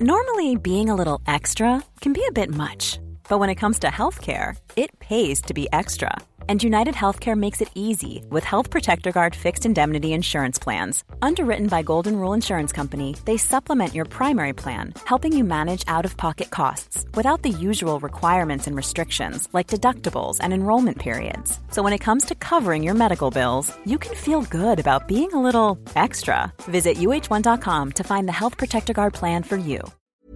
Normally, being a little extra can be a bit much, but when it comes to healthcare, it pays to be extra. And United Healthcare makes it easy with Health Protector Guard fixed indemnity insurance plans. Underwritten by Golden Rule Insurance Company, they supplement your primary plan, helping you manage out-of-pocket costs without the usual requirements and restrictions like deductibles and enrollment periods. So when it comes to covering your medical bills, you can feel good about being a little extra. Visit uh1.com to find the Health Protector Guard plan for you.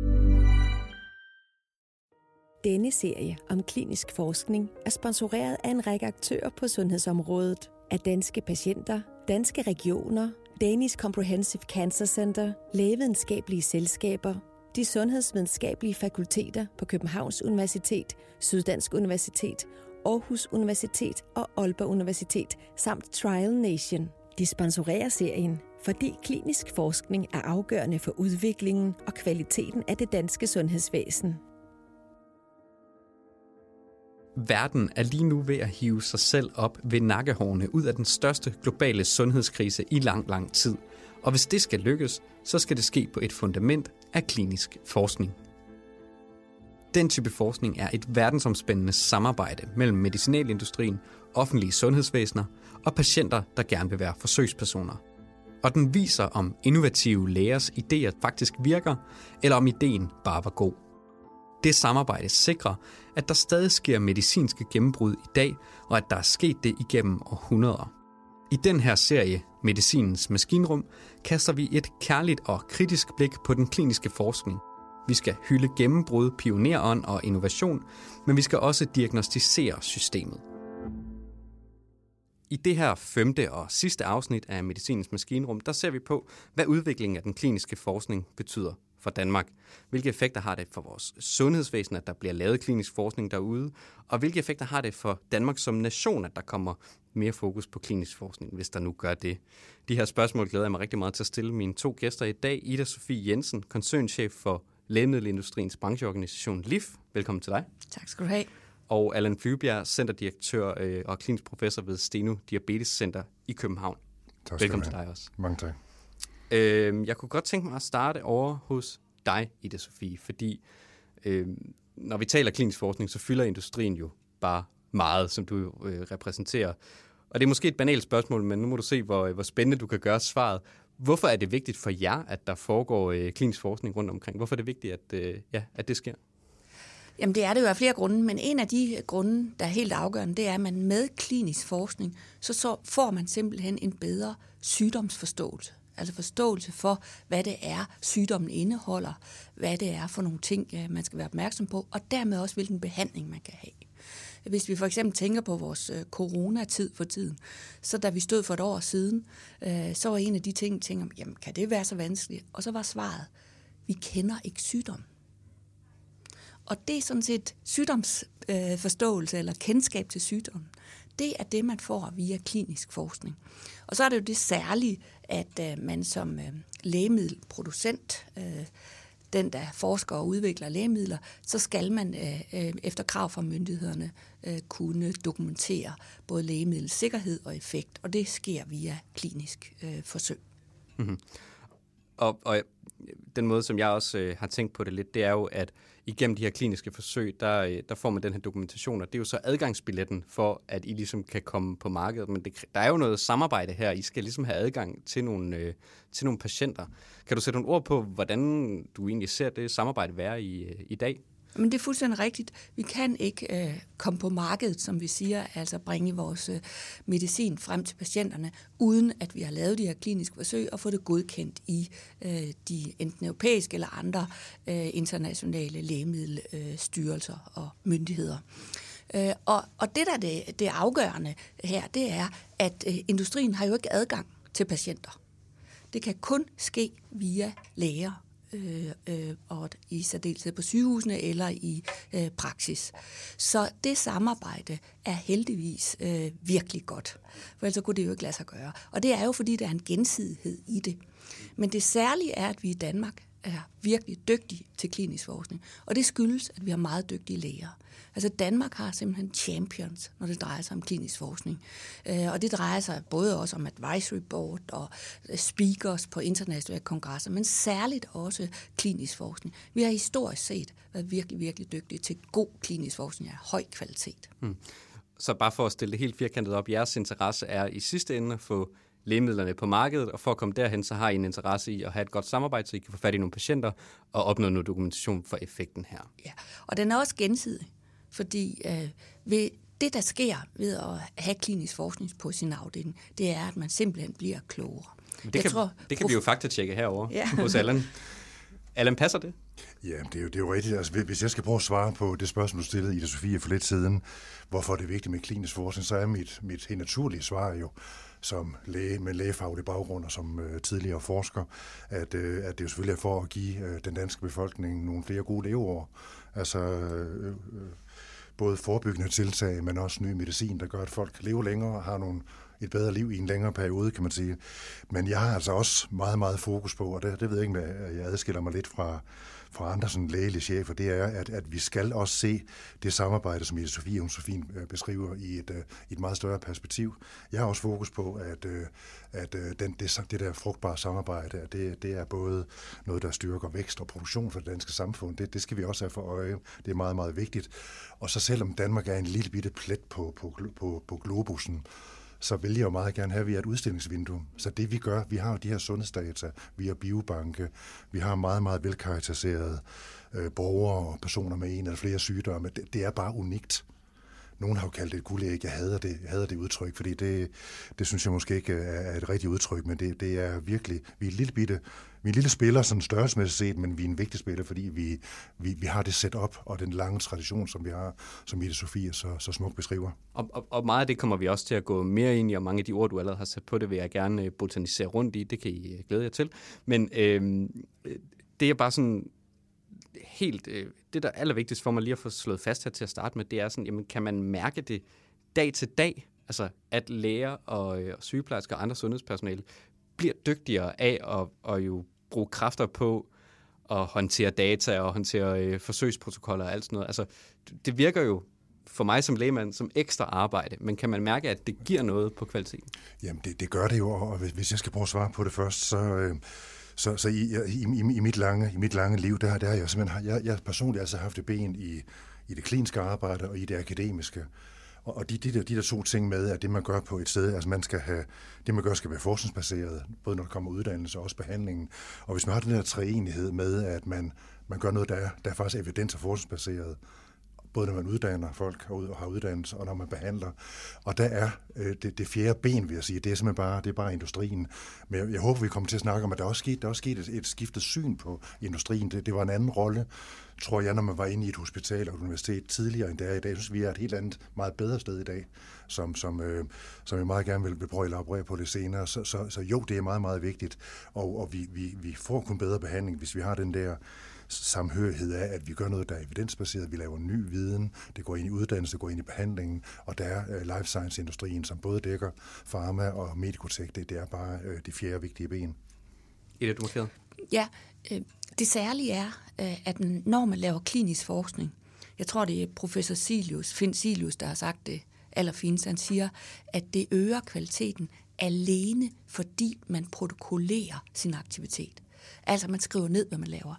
Denne serie om klinisk forskning er sponsoreret af en række aktører på sundhedsområdet, af Danske Patienter, Danske Regioner, Danish Comprehensive Cancer Center, lægevidenskabelige selskaber, de sundhedsvidenskabelige fakulteter på Københavns Universitet, Syddansk Universitet, Aarhus Universitet og Aalborg Universitet samt Trial Nation. De sponsorerer serien, fordi klinisk forskning er afgørende for udviklingen og kvaliteten af det danske sundhedsvæsen. Verden er lige nu ved at hive sig selv op ved nakkehårene ud af den største globale sundhedskrise i lang tid. Og hvis det skal lykkes, så skal det ske på et fundament af klinisk forskning. Den type forskning er et verdensomspændende samarbejde mellem medicinalindustrien, offentlige sundhedsvæsener og patienter, der gerne vil være forsøgspersoner. Og den viser, om innovative lægers idéer faktisk virker, eller om ideen bare var god. Det samarbejde sikrer, at der stadig sker medicinske gennembrud i dag, og at der er sket det igennem århundreder. I den her serie, Medicinens Maskinrum, kaster vi et kærligt og kritisk blik på den kliniske forskning. Vi skal hylde gennembrud, pionerånd og innovation, men vi skal også diagnostisere systemet. I det her 5. og sidste afsnit af Medicinens Maskinrum, der ser vi på, hvad udviklingen af den kliniske forskning betyder for Danmark. Hvilke effekter har det for vores sundhedsvæsen, at der bliver lavet klinisk forskning derude? Og hvilke effekter har det for Danmark som nation, at der kommer mere fokus på klinisk forskning, hvis der nu gør det? De her spørgsmål glæder jeg mig rigtig meget til at stille mine 2 gæster i dag. Ida Sofie Jensen, koncernchef for Lægemiddelindustriens brancheorganisation LIF. Velkommen til dig. Tak skal du have. Og Allan Flyvebjerg, centerdirektør og klinisk professor ved Steno Diabetes Center i København. Velkommen til dig også. Mange tak. Jeg kunne godt tænke mig at starte over hos dig, Ida Sofie, fordi når vi taler klinisk forskning, så fylder industrien jo bare meget, som du repræsenterer. Og det er måske et banalt spørgsmål, men nu må du se, hvor spændende du kan gøre svaret. Hvorfor er det vigtigt for jer, at der foregår klinisk forskning rundt omkring? Hvorfor er det vigtigt, at det sker? Jamen det er det jo af flere grunde, men en af de grunde, der er helt afgørende, det er, at man med klinisk forskning, så får man simpelthen en bedre sygdomsforståelse. Altså forståelse for, hvad det er, sygdommen indeholder, hvad det er for nogle ting, man skal være opmærksom på, og dermed også, hvilken behandling man kan have. Hvis vi for eksempel tænker på vores coronatid for tiden, så da vi stod for et år siden, så var en af de ting, tænker, jamen kan det være så vanskeligt? Og så var svaret, vi kender ikke sygdom. Og det er sådan set sygdomsforståelse eller kendskab til sygdommen. Det er det, man får via klinisk forskning. Og så er det jo det særlige, at man som lægemiddelproducent, den der forsker og udvikler lægemidler, så skal man efter krav fra myndighederne kunne dokumentere både lægemiddelsikkerhed og effekt. Og det sker via klinisk forsøg. Mm-hmm. Og den måde, som jeg også har tænkt på det lidt, det er jo, at igennem de her kliniske forsøg, der får man den her dokumentation, og det er jo så adgangsbilletten for, at I ligesom kan komme på markedet. Men der er jo noget samarbejde her. I skal ligesom have adgang til nogle patienter. Kan du sætte nogle ord på, hvordan du egentlig ser det samarbejde være i dag? Men det er fuldstændig rigtigt. Vi kan ikke komme på markedet, som vi siger, altså bringe vores medicin frem til patienterne, uden at vi har lavet de her kliniske forsøg og få det godkendt i de enten europæiske eller andre internationale lægemiddelstyrelser og myndigheder. Og det, der det afgørende her, det er, at industrien har jo ikke adgang til patienter. Det kan kun ske via læger, og i særdeleshed på sygehusene eller i praksis. Så det samarbejde er heldigvis virkelig godt, for ellers kunne det jo ikke lade sig gøre. Og det er jo, fordi der er en gensidighed i det. Men det særlige er, at vi i Danmark er virkelig dygtige til klinisk forskning. Og det skyldes, at vi har meget dygtige læger. Altså Danmark har simpelthen champions, når det drejer sig om klinisk forskning. Og det drejer sig både også om advisory board og speakers på internationale kongresser, men særligt også klinisk forskning. Vi har historisk set været virkelig, virkelig dygtige til god klinisk forskning af høj kvalitet. Så bare for at stille det helt firkantet op, jeres interesse er i sidste ende at få lægemidlerne på markedet, og for at komme derhen, så har I en interesse i at have et godt samarbejde, så I kan få fat i nogle patienter og opnå noget dokumentation for effekten her. Ja, og den er også gensidig, fordi ved det, der sker ved at have klinisk forskning på sin afdeling, det er, at man simpelthen bliver klogere. Det kan vi jo faktatjekke herovre hos Allan. Allan, passer det? Ja, det er jo rigtigt. Altså, hvis jeg skal prøve at svare på det spørgsmål, du stillede, Ida Sofie, for lidt siden, hvorfor er det vigtigt med klinisk forskning, så er mit helt naturlige svar jo, som læge med lægefaglig baggrund og som tidligere forsker, at det jo selvfølgelig er for at give den danske befolkning nogle flere gode leveår. Altså både forebyggende tiltag, men også ny medicin, der gør, at folk lever længere og har et bedre liv i en længere periode, kan man sige. Men jeg har altså også meget, meget fokus på, og det ved jeg ikke, at jeg adskiller mig lidt fra andre sådan lægelige chefer, det er, at vi skal også se det samarbejde, som Ida Sofie og Sofien beskriver i et meget større perspektiv. Jeg har også fokus på, at det der frugtbare samarbejde, at det er både noget, der styrker vækst og produktion for det danske samfund. Det skal vi også have for øje. Det er meget, meget vigtigt. Og så selvom Danmark er en lille bitte plet på globussen, så vil jeg jo meget gerne have, at vi er et udstillingsvindue. Så det vi gør, vi har jo de her sundhedsdata, vi har biobanke, vi har meget, meget velkarakteriserede borgere og personer med en eller flere sygdomme. Det er bare unikt. Nogen har jo kaldt det et guldæg. Jeg hader det udtryk, fordi det synes jeg måske ikke er et rigtigt udtryk, men det er virkelig, vi er en lille spiller, sådan størrelsesmæssigt set, men vi er en vigtig spiller, fordi vi har det setup og den lange tradition, som vi har, som Ida Sofie så smukt beskriver. Og meget af det kommer vi også til at gå mere ind i, og mange af de ord, du allerede har sat på det, vil jeg gerne botanisere rundt i. Det kan I glæde jer til. Men det er bare sådan helt, det der er allervigtigst for mig lige at få slået fast her til at starte med, det er sådan, jamen kan man mærke det dag til dag, altså at læger og sygeplejersker og andre sundhedspersonale bliver dygtigere af at jo bruge kræfter på at håndtere data og håndtere forsøgsprotokoller og alt sådan noget. Altså det virker jo for mig som lægemand som ekstra arbejde, men kan man mærke, at det giver noget på kvaliteten? Jamen det gør det jo, og hvis jeg skal prøve at svare på det først, så i mit lange liv, der har jeg simpelthen, jeg personligt altså haft et ben i det kliniske arbejde og i det akademiske. Og de der to ting med, at det man gør på et sted, altså det man gør skal være forskningsbaseret, både når der kommer uddannelse og også behandlingen. Og hvis man har den der treenighed med, at man gør noget, der er faktisk evidens- og forskningsbaseret, både når man uddanner folk og har uddannelse, og når man behandler. Og der er det fjerde ben, vil jeg sige, det er simpelthen bare industrien. Men jeg håber, vi kommer til at snakke om, at der også skete et skiftet syn på industrien. Det var en anden rolle, tror jeg, når man var inde i et hospital og et universitet tidligere end det er i dag. Jeg synes, vi er et helt andet, meget bedre sted i dag, som jeg meget gerne vil prøve at elaborere på det senere. Så jo, det er meget, meget vigtigt, og vi får kun bedre behandling, hvis vi har den der samhørighed af, at vi gør noget, der er evidensbaseret, vi laver ny viden, det går ind i uddannelse, det går ind i behandlingen, og der er life science-industrien, som både dækker pharma og medicotek, det er bare de fjerde vigtige ben. Ida, du markerede? Ja, det særlige er, at når man laver klinisk forskning, jeg tror, det er professor Finn Silius, der har sagt det allerfinest, han siger, at det øger kvaliteten alene, fordi man protokollerer sin aktivitet. Altså, man skriver ned, hvad man laver.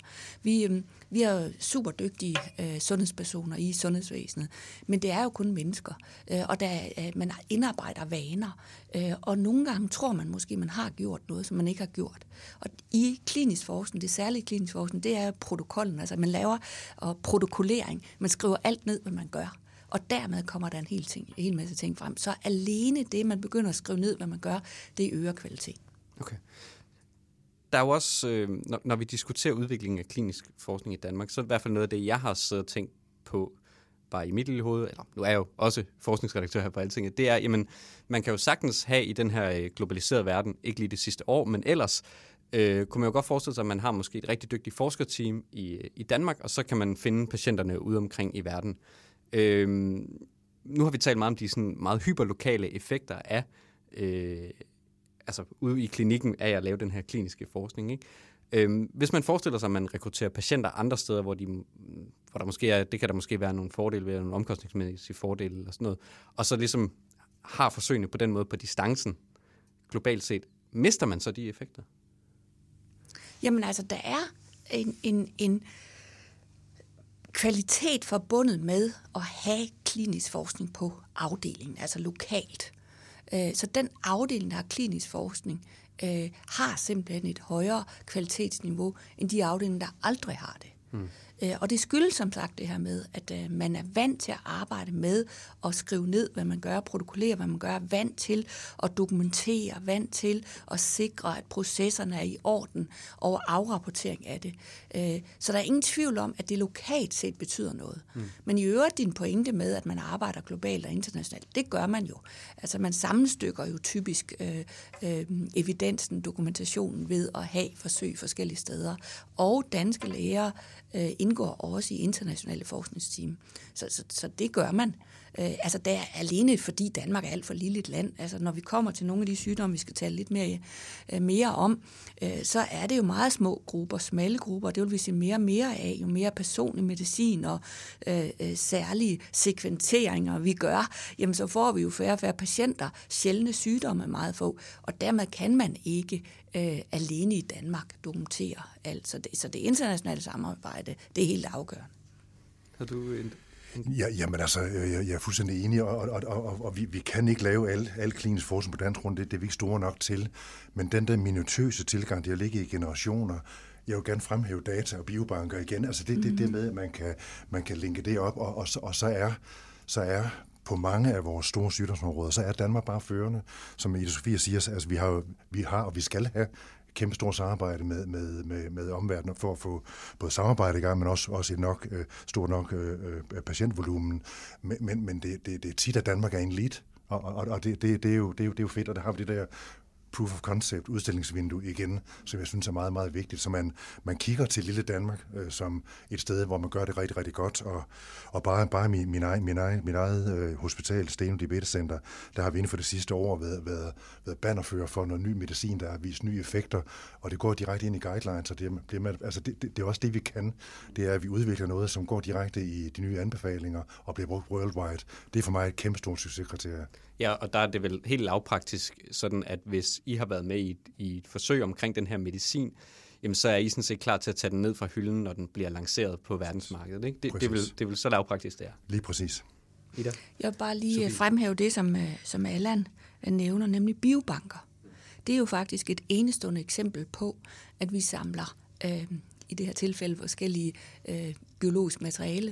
Vi er jo super dygtige sundhedspersoner i sundhedsvæsenet, men det er jo kun mennesker, og man indarbejder vaner, og nogle gange tror man måske, man har gjort noget, som man ikke har gjort. Og i klinisk forskning, det særlige klinisk forskning, det er protokollen, altså man laver protokollering, man skriver alt ned, hvad man gør. Og dermed kommer der en hel masse ting frem. Så alene det, man begynder at skrive ned, hvad man gør, det øger kvaliteten. Okay. Der er jo også, når vi diskuterer udviklingen af klinisk forskning i Danmark, så er i hvert fald noget af det, jeg har siddet og tænkt på, bare i mit lille hoved, eller nu er jeg jo også forskningsredaktør her på Altinget, det er, jamen, man kan jo sagtens have i den her globaliserede verden, ikke lige det sidste år, men ellers kunne man jo godt forestille sig, at man har måske et rigtig dygtigt forskerteam i Danmark, og så kan man finde patienterne ude omkring i verden. Nu har vi talt meget om de sådan meget hyperlokale effekter af altså ude i klinikken af at lave den her kliniske forskning, ikke? Hvis man forestiller sig, at man rekrutterer patienter andre steder, hvor der måske er, det kan der måske være nogle fordele ved, nogle omkostningsmæssige fordele eller sådan noget, og så ligesom har forsøgene på den måde på distancen globalt set, mister man så de effekter? Jamen altså, der er en kvalitet forbundet med at have klinisk forskning på afdelingen, altså lokalt. Så den afdeling, der har klinisk forskning, har simpelthen et højere kvalitetsniveau end de afdelinger, der aldrig har det. Og det skyldes som sagt det her med, at man er vant til at arbejde med at skrive ned, hvad man gør, protokollere, hvad man gør, vant til at dokumentere, vant til at sikre, at processerne er i orden og afrapportering af det. Så der er ingen tvivl om, at det lokalt set betyder noget. Men i øvrigt din pointe med, at man arbejder globalt og internationalt, det gør man jo. Altså man sammenstykker jo typisk evidensen, dokumentationen ved at have forsøg forskellige steder. Og danske læger indgår også i internationale forskningsteam. Så det gør man. Altså det er alene fordi Danmark er alt for lille et land. Altså når vi kommer til nogle af de sygdomme, vi skal tale lidt mere om, så er det jo meget små grupper, smalle grupper, det vil vi se mere og mere af, jo mere personlig medicin og særlige sekventeringer vi gør, jamen så får vi jo færre og færre patienter, sjældne sygdomme er meget få, og dermed kan man ikke alene i Danmark dokumentere alt. Så det internationale samarbejde, det er helt afgørende. Har du Jamen altså, jeg er fuldstændig enig, og vi kan ikke lave al klinisk forskning på dansk grund, det er vi ikke store nok til, men den der minutøse tilgang, det har ligget i generationer, jeg vil gerne fremhæve data og biobanker igen, altså det med, at man kan linke det op, og så er på mange af vores store sygdomsområder, så er Danmark bare førende, som Ida Sofie siger, altså vi har og vi skal have kæmpe stort samarbejde med omverdenen for at få både samarbejde i gang, men også stort nok patientvolumen. Men det er tit, at Danmark er en lead, og det er jo fedt, og der har vi det der proof of concept, udstillingsvindue igen, som jeg synes er meget, meget vigtigt. Så man kigger til lille Danmark som et sted, hvor man gør det rigtig, rigtig godt. Og bare min eget hospital, Steno Diabetes Center, der har vi inden for det sidste år været bannerfører for noget ny medicin, der har vist nye effekter, og det går direkte ind i guidelines, og det er også det, vi kan. Det er, at vi udvikler noget, som går direkte i de nye anbefalinger og bliver brugt worldwide. Det er for mig et kæmpe stort succeskriterie. Ja, og der er det vel helt lavpraktisk sådan, at hvis I har været med i et forsøg omkring den her medicin, jamen så er I sådan set klar til at tage den ned fra hylden, når den bliver lanceret på verdensmarkedet. Ikke? Det er vel så lavpraktisk, det er. Lige præcis. Ida? Jeg vil bare lige fremhæve det, som Allan nævner, nemlig biobanker. Det er jo faktisk et enestående eksempel på, at vi samler i det her tilfælde forskellige biologisk materiale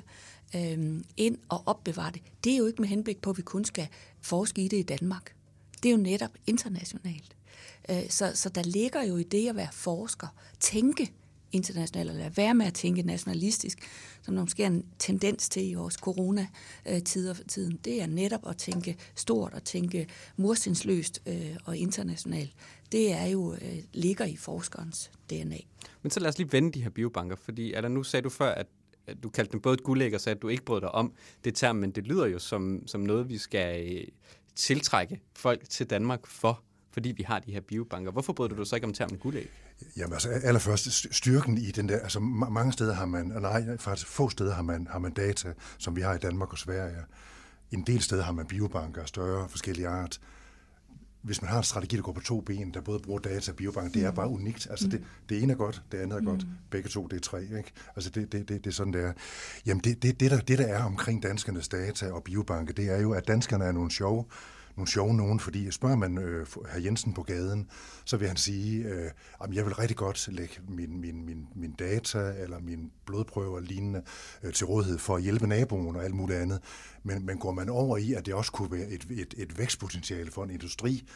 ind og opbevare det. Det er jo ikke med henblik på, at vi kun skal forske i det i Danmark. Det er jo netop internationalt. Så der ligger jo i det at være forsker, tænke internationalt, eller være med at tænke nationalistisk, som der måske er en tendens til i vores coronatider for tiden. Det er netop at tænke stort og tænke murstensløst og internationalt. Det er jo ligger i forskerens DNA. Men så lad os lige vende de her biobanker, fordi nu sagde du før, at du kaldte dem både et guldæg og sagde, at du ikke brød dig om det term, men det lyder jo som noget, vi skal tiltrække folk til Danmark for, fordi vi har de her biobanker. Hvorfor brød du så ikke om termen guldæg? Jamen altså allerførst styrken i den der, altså mange steder har man, faktisk få steder har man data, som vi har i Danmark og Sverige. En del steder har man biobanker af større forskellige art. Hvis man har en strategi, der går på 2 ben, der både bruger data og biobank, det er bare unikt. Altså det ene er godt, det andet er godt. Begge to, det er 3, ikke? Altså det er sådan, det er. Jamen det der er omkring danskernes data og biobanke, det er jo, at danskerne er nogle sjove nogen, fordi spørger man hr. Jensen på gaden, så vil han sige, at jeg vil rigtig godt lægge min data eller mine blodprøver lignende til rådighed for at hjælpe naboen og alt muligt andet. Men går man over i, at det også kunne være et vækstpotentiale for en industri,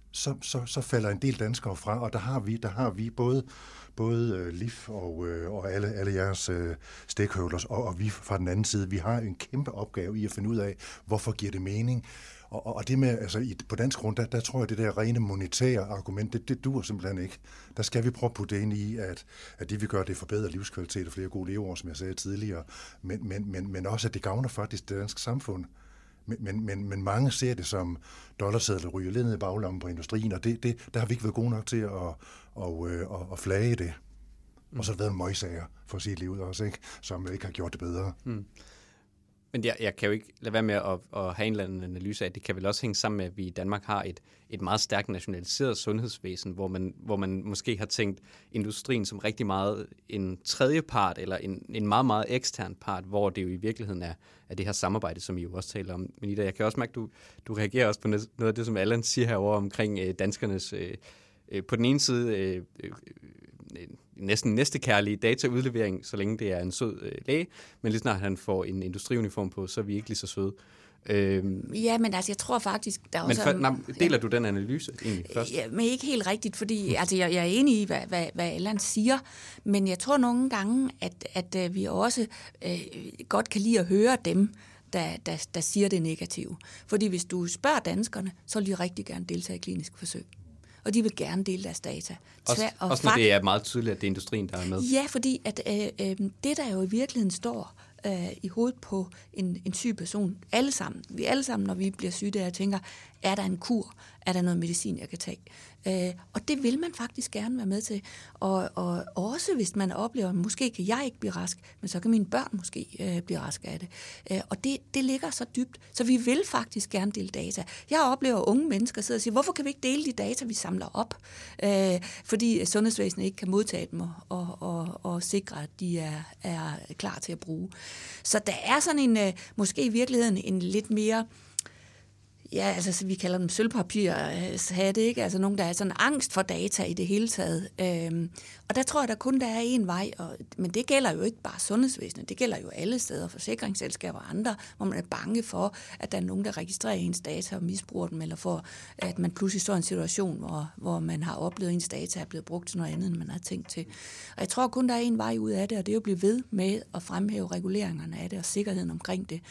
så falder en del danskere fra, og der har vi både LIF og alle jeres stakeholders, og vi fra den anden side, vi har en kæmpe opgave i at finde ud af, hvorfor giver det mening. Og det med, altså på dansk grund, der tror jeg, det der rene monetære argument, det duer simpelthen ikke. Der skal vi prøve at putte ind i, at det vi gør, det forbedrer livskvalitet og flere gode leveår, som jeg sagde tidligere, men også, at det gavner faktisk det danske samfund. Men mange ser det som dollarsedler ryger lidt ned i baglommen på industrien, og der har vi ikke været gode nok til at flage det. Og så har der været en møgsager, for at sige det lige ud også, ikke? Som ikke har gjort det bedre. Men jeg kan jo ikke lade være med at have en eller anden analyse af, det kan vel også hænge sammen med, at vi i Danmark har et meget stærkt nationaliseret sundhedsvæsen, hvor man måske har tænkt industrien som rigtig meget en tredje part, eller en meget, meget ekstern part, hvor det jo i virkeligheden er det her samarbejde, som I jo også taler om. Men Ida, jeg kan også mærke, at du reagerer også på noget af det, som Allan siger herovre omkring danskernes, på den ene side næsten næstekærlige dataudlevering, så længe det er en sød læge, men lige snart han får en industriuniform på, så er vi ikke lige så søde. Ja, men altså, jeg tror faktisk, der men også... deler du den analyse egentlig først? Ja, men ikke helt rigtigt, fordi altså, jeg er enig i, hvad Allan siger, men jeg tror nogle gange, at vi også godt kan lide at høre dem, der siger det negative. Fordi hvis du spørger danskerne, så vil de rigtig gerne deltage i kliniske forsøg. Og de vil gerne dele deres data. Også når det er meget tydeligt, at det er industrien, der er med. Ja, fordi at, det, der jo i virkeligheden står i hovedet på en syg person, vi alle sammen, når vi bliver syge, der tænker, er der en kur? Er der noget medicin, jeg kan tage? Og det vil man faktisk gerne være med til. Og også hvis man oplever, at måske kan jeg ikke blive rask, men så kan mine børn måske blive raske af det. Og det ligger så dybt. Så vi vil faktisk gerne dele data. Jeg oplever unge mennesker sidde og sige, hvorfor kan vi ikke dele de data, vi samler op? Fordi sundhedsvæsenet ikke kan modtage dem og sikre, at de er klar til at bruge. Så der er sådan en, måske i virkeligheden en lidt mere... Ja, altså vi kalder dem sølvpapirhatte, ikke? Altså nogen, der er sådan angst for data i det hele taget. Og der tror jeg, der er én vej, men det gælder jo ikke bare sundhedsvæsenet, det gælder jo alle steder, forsikringsselskaber og andre, hvor man er bange for, at der er nogen, der registrerer ens data og misbruger dem, eller for, at man pludselig står i en situation, hvor man har oplevet, at ens data er blevet brugt til noget andet, end man har tænkt til. Og jeg tror kun, der er en vej ud af det, og det er jo at blive ved med at fremhæve reguleringerne af det, og sikkerheden omkring det,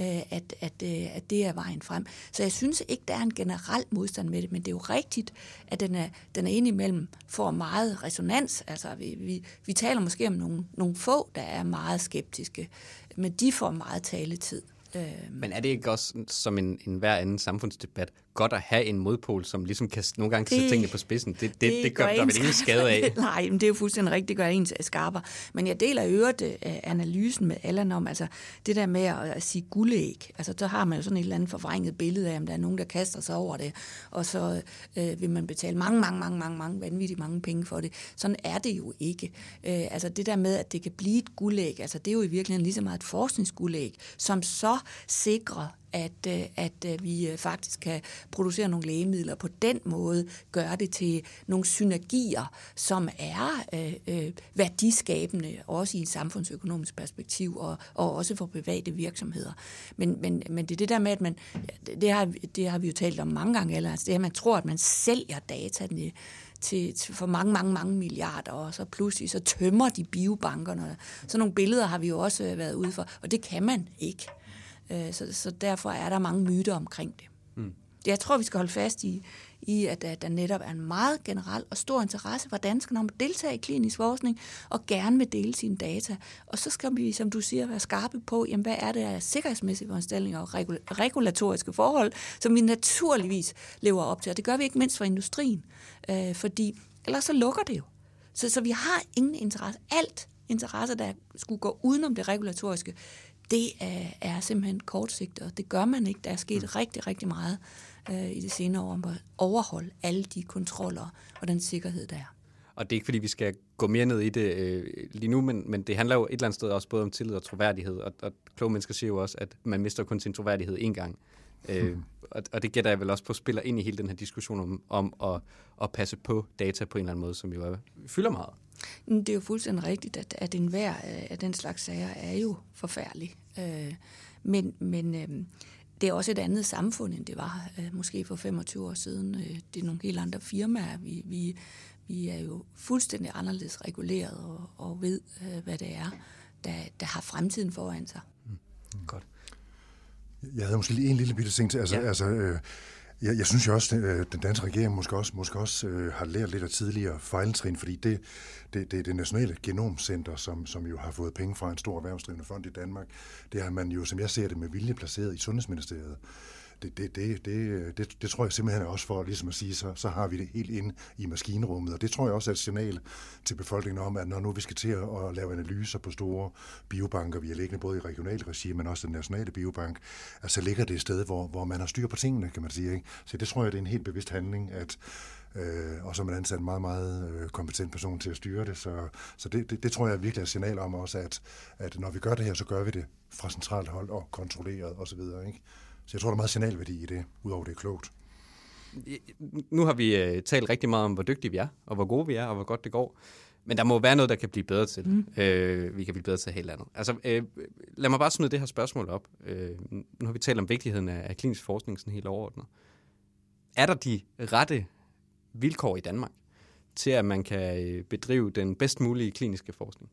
at det er vejen frem. Så jeg synes ikke, der er en generel modstand med det, men det er jo rigtigt, at den er indimellem får meget resonans. Altså, vi taler måske om nogle få, der er meget skeptiske, men de får meget taletid. Men er det ikke også, som en hver anden samfundsdebat, godt at have en modpol, som ligesom kan nogle gange sætte tingene på spidsen? Det gør der vel ingen skade af? Nej, men det er jo fuldstændig rigtigt, det gør ens skarper. Men jeg deler i øvrigt analysen med Allan om, altså det der med at sige guldæg, altså så har man jo sådan et eller andet forvrænget billede af, om der er nogen, der kaster sig over det, og så vil man betale mange vanvittigt mange penge for det. Sådan er det jo ikke. Altså det der med, at det kan blive et guldæg, altså det er jo i virkeligheden lige så meget et forskningsguldæg, som så sikrer, at vi faktisk kan producere nogle lægemidler, på den måde gøre det til nogle synergier, som er værdiskabende, også i et samfundsøkonomisk perspektiv, og også for private virksomheder. Men det er det der med, at det har vi jo talt om mange gange, eller altså det her, man tror, at man sælger data for mange milliarder, og så pludselig så tømmer de biobankerne. Så nogle billeder har vi jo også været ude for, og det kan man ikke. Så derfor er der mange myter omkring det. Jeg tror, vi skal holde fast i at der netop er en meget generel og stor interesse for danskerne om at deltage i klinisk forskning og gerne vil dele sine data. Og så skal vi, som du siger, være skarpe på, jamen, hvad er det af sikkerhedsmæssige foranstaltninger og regulatoriske forhold, som vi naturligvis lever op til. Og det gør vi ikke mindst for industrien, fordi ellers så lukker det jo. Så vi har ingen interesse. Alt interesse, der skulle gå udenom det regulatoriske, det er simpelthen kortsigtet, og det gør man ikke. Der er sket rigtig, rigtig meget i det senere år om at overholde alle de kontroller og den sikkerhed, der er. Og det er ikke, fordi vi skal gå mere ned i det lige nu, men det handler jo et eller andet sted også både om tillid og troværdighed, og kloge mennesker siger jo også, at man mister kun sin troværdighed én gang. Og det gætter jeg vel også på, spiller ind i hele den her diskussion om at passe på data på en eller anden måde, som jo fylder meget. Det er jo fuldstændig rigtigt, at enhver af den slags sager er jo forfærdelig. Men det er også et andet samfund, end det var måske for 25 år siden. Det er nogle helt andre firmaer. Vi er jo fuldstændig anderledes reguleret og ved, hvad det er, der har fremtiden foran sig. Godt. Jeg havde måske lige en lille bitte ting til. Jeg synes jo også, at den danske regering måske også har lært lidt af tidligere fejltrin, fordi det nationale genomcenter, som jo har fået penge fra en stor erhvervsdrivende fond i Danmark, det har man jo, som jeg ser det, med vilje placeret i Sundhedsministeriet. Det tror jeg simpelthen også for, ligesom at sige, så har vi det helt inde i maskinrummet, og det tror jeg også er et signal til befolkningen om, at når nu vi skal til at lave analyser på store biobanker, vi har liggende både i regional regi, men også den nationale biobank, altså ligger det et sted, hvor man har styr på tingene, kan man sige. Ikke? Så det tror jeg, det er en helt bevidst handling, og så er man ansat en meget, meget kompetent person til at styre det, så det tror jeg virkelig er et signal om også, at når vi gør det her, så gør vi det fra centralt hold og kontrolleret osv., ikke? Så jeg tror, der er meget signalværdi i det, udover det er klogt. Nu har vi talt rigtig meget om, hvor dygtige vi er, og hvor gode vi er, og hvor godt det går. Men der må være noget, der kan blive bedre til. Vi kan blive bedre til helt andet. Altså, lad mig bare smide det her spørgsmål op. Nu har vi talt om vigtigheden af klinisk forskning sådan helt overordnet. Er der de rette vilkår i Danmark til, at man kan bedrive den bedst mulige kliniske forskning?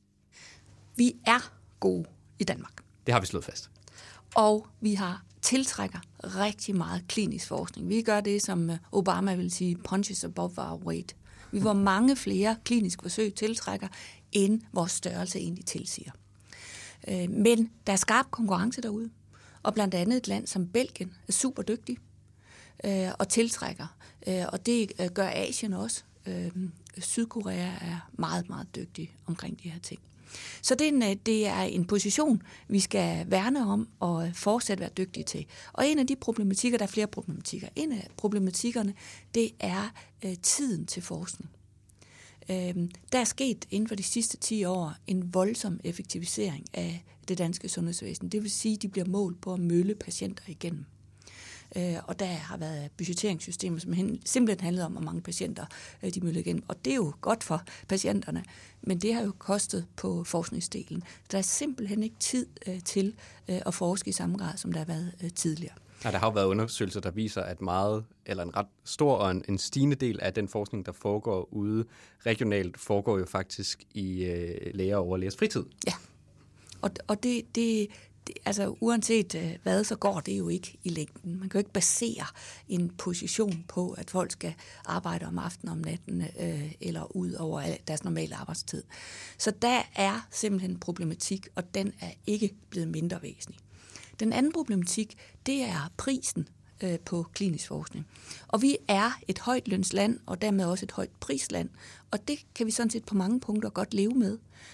Vi er gode i Danmark. Det har vi slået fast. Og vi tiltrækker rigtig meget klinisk forskning. Vi gør det, som Obama vil sige, punches above our weight. Vi får mange flere kliniske forsøg tiltrækker, end vores størrelse egentlig tilsiger. Men der er skarp konkurrence derude, og blandt andet et land som Belgien er super dygtig og tiltrækker. Og det gør Asien også. Sydkorea er meget, meget dygtig omkring de her ting. Så det er en position, vi skal værne om og fortsat være dygtige til. Og en af de problematikker, der er flere problematikker. En af problematikkerne, det er tiden til forskning. Der er sket inden for de sidste 10 år en voldsom effektivisering af det danske sundhedsvæsen. Det vil sige, at de bliver målt på at mølle patienter igennem. Og der har været budgetteringssystemer, som simpelthen handlede om, hvor mange patienter de møller igennem. Og det er jo godt for patienterne, men det har jo kostet på forskningsdelen. Der er simpelthen ikke tid til at forske i samme grad, som der har været tidligere. Ja, der har jo været undersøgelser, der viser, at meget, eller en ret stor og en stigende del af den forskning, der foregår ude regionalt, foregår jo faktisk i læger over lægers fritid. Ja, og det altså uanset hvad, så går det jo ikke i længden. Man kan jo ikke basere en position på, at folk skal arbejde om aftenen, om natten eller ud over deres normale arbejdstid. Så der er simpelthen en problematik, og den er ikke blevet mindre væsentlig. Den anden problematik, det er prisen på klinisk forskning. Og vi er et højtlønsland, og dermed også et højt prisland, og det kan vi sådan set på mange punkter godt leve med.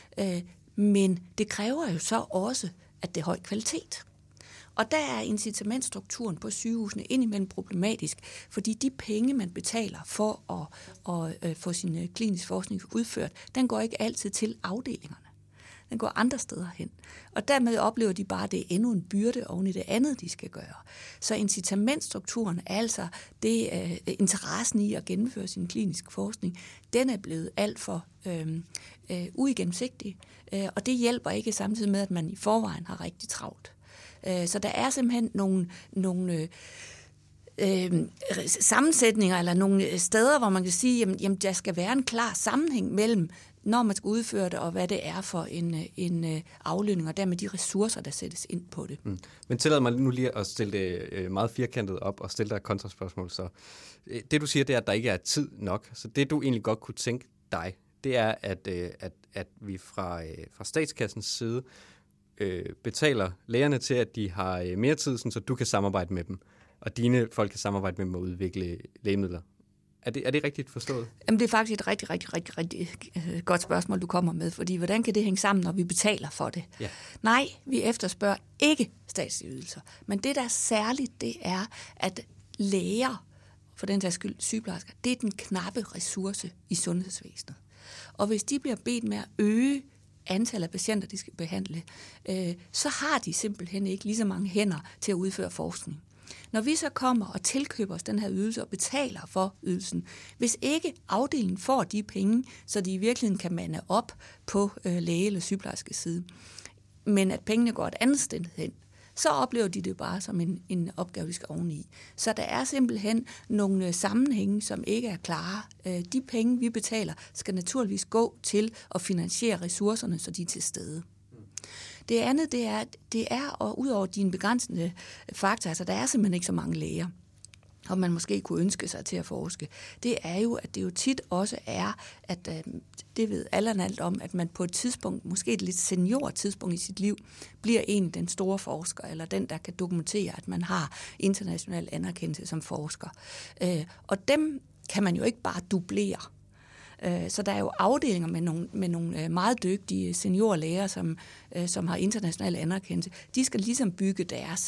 Men det kræver jo så også, at det er høj kvalitet. Og der er incitamentstrukturen på sygehusene indimellem problematisk, fordi de penge, man betaler for at få sin klinisk forskning udført, den går ikke altid til afdelingerne. Den går andre steder hen. Og dermed oplever de bare, at det er endnu en byrde oven i det andet, de skal gøre. Så incitamentstrukturen, altså det interessen i at gennemføre sin klinisk forskning, den er blevet alt for uigennemsigtig. Og det hjælper ikke samtidig med, at man i forvejen har rigtig travlt. Så der er simpelthen nogle sammensætninger eller nogle steder, hvor man kan sige, jamen der skal være en klar sammenhæng mellem, når man skal udføre det, og hvad det er for en aflønning, og dermed de ressourcer, der sættes ind på det. Men tillad mig nu lige at stille det meget firkantet op og stille dig et kontraspørgsmål. Så det du siger, det er, at der ikke er tid nok. Så det du egentlig godt kunne tænke dig, det er, at vi fra statskassens side betaler lægerne til, at de har mere tid, så du kan samarbejde med dem, og dine folk kan samarbejde med dem at udvikle lægemidler. Er det rigtigt forstået? Jamen, det er faktisk et rigtig godt spørgsmål, du kommer med, fordi hvordan kan det hænge sammen, når vi betaler for det? Ja. Nej, vi efterspørger ikke statslige ydelser, men det, der er særligt, det er, at læger, for den sags skyld sygeplejersker, det er den knappe ressource i sundhedsvæsenet. Og hvis de bliver bedt med at øge antallet af patienter, de skal behandle, så har de simpelthen ikke lige så mange hænder til at udføre forskning. Når vi så kommer og tilkøber os den her ydelse og betaler for ydelsen, hvis ikke afdelingen får de penge, så de i virkeligheden kan mande op på læge- eller sygeplejerske side, men at pengene går et andet sted hen, så oplever de det bare som en opgave, vi skal oveni. Så der er simpelthen nogle sammenhænge, som ikke er klare. De penge, vi betaler, skal naturligvis gå til at finansiere ressourcerne, så de er til stede. Det andet, det er, og ud over dine begrænsende faktorer, altså der er simpelthen ikke så mange læger. og man måske kunne ønske sig til at forske, det er jo, at det jo tit også er, at det ved Allan alt om, at man på et tidspunkt, måske et lidt senior tidspunkt i sit liv, bliver den store forsker, eller den, der kan dokumentere, at man har international anerkendelse som forsker. Og dem kan man jo ikke bare dublere. Så der er jo afdelinger med nogle meget dygtige seniorlæger, som har international anerkendelse. De skal ligesom bygge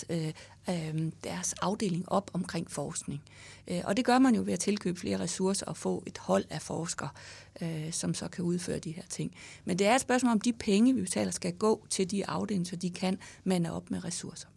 deres afdeling op omkring forskning. Og det gør man jo ved at tilkøbe flere ressourcer og få et hold af forskere, som så kan udføre de her ting. Men det er et spørgsmål om, de penge, vi betaler, skal gå til de afdelinger, så de kan mande op med ressourcer.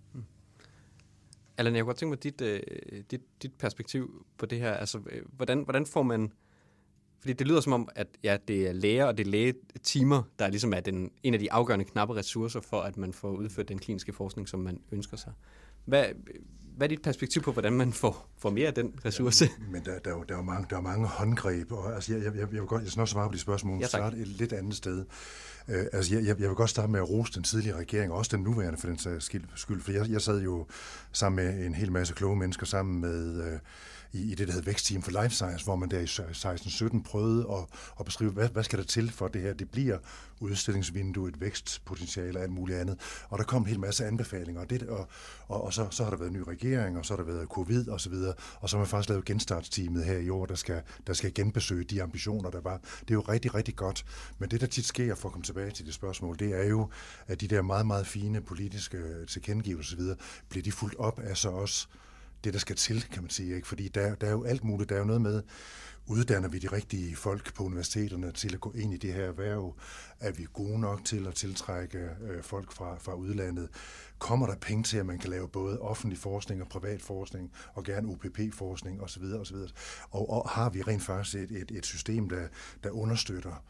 Allan, jeg kunne godt tænke mig dit perspektiv på det her. Altså, hvordan får man... Fordi det lyder som om, at det er læger og det er lægetimer, der ligesom er en af de afgørende knappe ressourcer for, at man får udført den kliniske forskning, som man ønsker sig. Hvad er dit perspektiv på, hvordan man får mere af den ressource? Ja, men der er mange håndgreb, og altså, jeg vil godt snart svare på de spørgsmål, starte et lidt andet sted. Jeg vil godt starte med at rose den tidligere regering, og også den nuværende for den skyld, for jeg sad jo sammen med en hel masse kloge mennesker sammen med... i det, der hedder Vækstteam for Life Science, hvor man der i 16-17 prøvede at beskrive, hvad skal der til for det her? Det bliver udstillingsvindue, et vækstpotentiale og alt muligt andet. Og der kom en hel masse anbefalinger, og så har der været en ny regering, og så har der været covid og så videre, og så har man faktisk lavet genstartsteamet her i år, der skal genbesøge de ambitioner, der var. Det er jo rigtig, rigtig godt. Men det, der tit sker, for at komme tilbage til det spørgsmål, det er jo, at de der meget, meget fine politiske tilkendegivelser og så videre, bliver de fuldt op af så også det, der skal til, kan man sige, ikke? Fordi der er jo alt muligt. Der er jo noget med, uddanner vi de rigtige folk på universiteterne til at gå ind i det her erhverv? Er vi gode nok til at tiltrække folk fra udlandet? Kommer der penge til, at man kan lave både offentlig forskning og privat forskning, og gerne UPP-forskning osv. osv.? Og har vi rent faktisk et system, der understøtter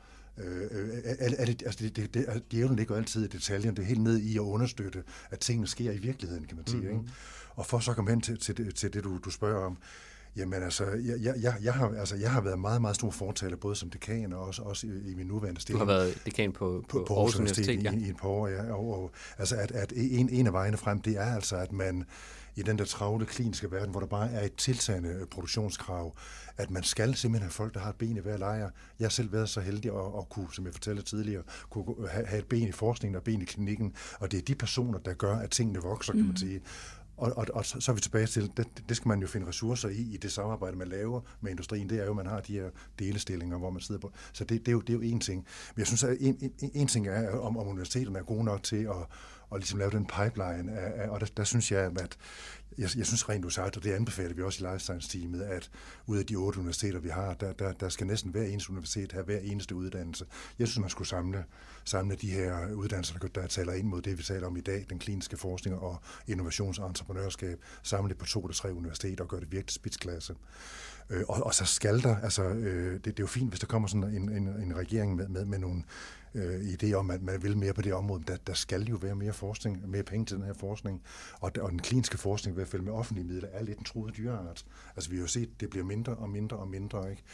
djævlen ligger altid i detaljen. Det er helt ned i at understøtte, at tingene sker i virkeligheden, kan man sige. Ikke? Og for så at komme hen til det, du spørger om, jamen altså, jeg har været meget, meget stor fortaler, både som dekan og også i min nuværende stilling. Du har været dekan på Aarhus Universitet, i et par år, ja. Og altså, at en af vejene frem, det er altså, at man i den der travle kliniske verden, hvor der bare er et tiltagende produktionskrav, at man skal simpelthen have folk, der har et ben i hver lejr. Jeg har selv været så heldig at kunne, som jeg fortalte tidligere, kunne have et ben i forskningen og ben i klinikken, og det er de personer, der gør, at tingene vokser, kan man sige. Og så er vi tilbage til, det skal man jo finde ressourcer i det samarbejde, man laver med industrien. Det er jo, at man har de her delestillinger, hvor man sidder på. Så det er jo en ting. Men jeg synes, at en ting er, om universiteterne er gode nok til at ligesom lave den pipeline. Og der synes jeg, at jeg synes rent udsagt, og det anbefaler vi også i Life Science-teamet, at ud af de 8 universiteter, vi har, der skal næsten hver eneste universitet have hver eneste uddannelse. Jeg synes, man skulle samle de her uddannelser, der taler ind mod det, vi taler om i dag, den kliniske forskning og innovations- og entreprenørskab, samle på 2 eller 3 universiteter og gøre det virkelig spidsklasse. Og så skal der, altså det er jo fint, hvis der kommer sådan en regering med nogle idé om, at man vil mere på det område. Der skal jo være mere forskning, mere penge til den her forskning, og den kliniske forskning, i hvert fald med offentlige midler, er lidt en truet dyreart. Altså vi har jo set, at det bliver mindre og mindre og mindre, ikke?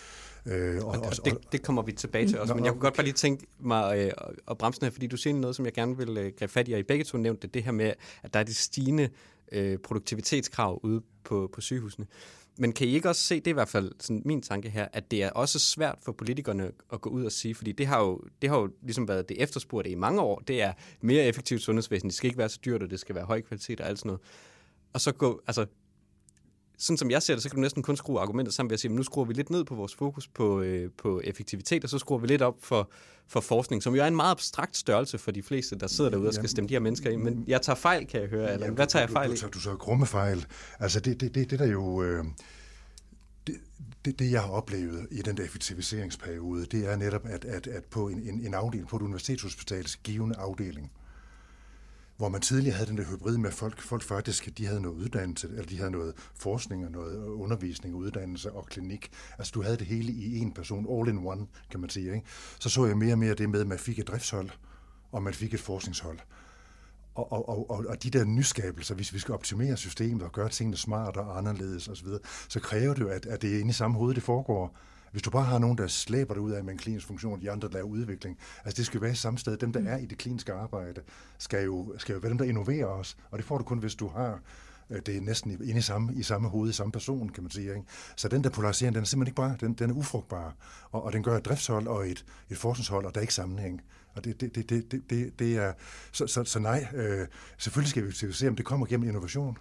Det kommer vi tilbage til også, men jeg kunne godt bare lige tænke mig at bremse her, fordi du siger noget, som jeg gerne vil gribe fat i, og I begge to nævnte det her med, at der er det stigende produktivitetskrav ude på sygehusene. Men kan I ikke også se, det er i hvert fald sådan min tanke her, at det er også svært for politikerne at gå ud og sige, fordi det har jo ligesom været det efterspurgte i mange år, det er mere effektivt sundhedsvæsen, det skal ikke være så dyrt, og det skal være høj kvalitet og alt sådan noget. Og så gå, altså sådan som jeg ser det, så kan du næsten kun skrue argumentet sammen ved at sige, nu skruer vi lidt ned på vores fokus på effektivitet, og så skruer vi lidt op for forskning, som jo er en meget abstrakt størrelse for de fleste, der sidder derude og skal stemme de her mennesker ind. Men jeg tager fejl, kan jeg høre. Eller hvad tager jeg fejl i? Du tager grumme fejl. Altså det der jo... Det, jeg har oplevet i den der effektiviseringsperiode, det er netop, at på en afdeling, på et universitetshospitals givende afdeling, hvor man tidligere havde den der hybrid med folk faktisk, de havde noget uddannelse, eller de havde noget forskning og noget undervisning, uddannelse og klinik. Altså du havde det hele i en person, all in one, kan man sige, ikke? Så jeg mere og mere det med, at man fik et driftshold, og man fik et forskningshold. Og de der nyskabelser, hvis vi skal optimere systemet og gøre tingene smartere og anderledes osv., så kræver det jo, at det er inde i samme hoved, det foregår. Hvis du bare har nogen, der slæber det ud af med en klinisk funktion, de andre, der laver udvikling, altså det skal jo være i samme sted. Dem, der er i det kliniske arbejde, skal jo være dem, der innoverer os. Og det får du kun, hvis du har Det er næsten inde i samme hoved, i samme person, kan man sige. Ikke? Så den der polarisering, den er simpelthen ikke bare, den er ufrugtbar. Og den gør et driftshold og et forskningshold, og der er ikke sammenhæng. Og det er... Så nej, selvfølgelig skal vi se, om det kommer gennem innovation.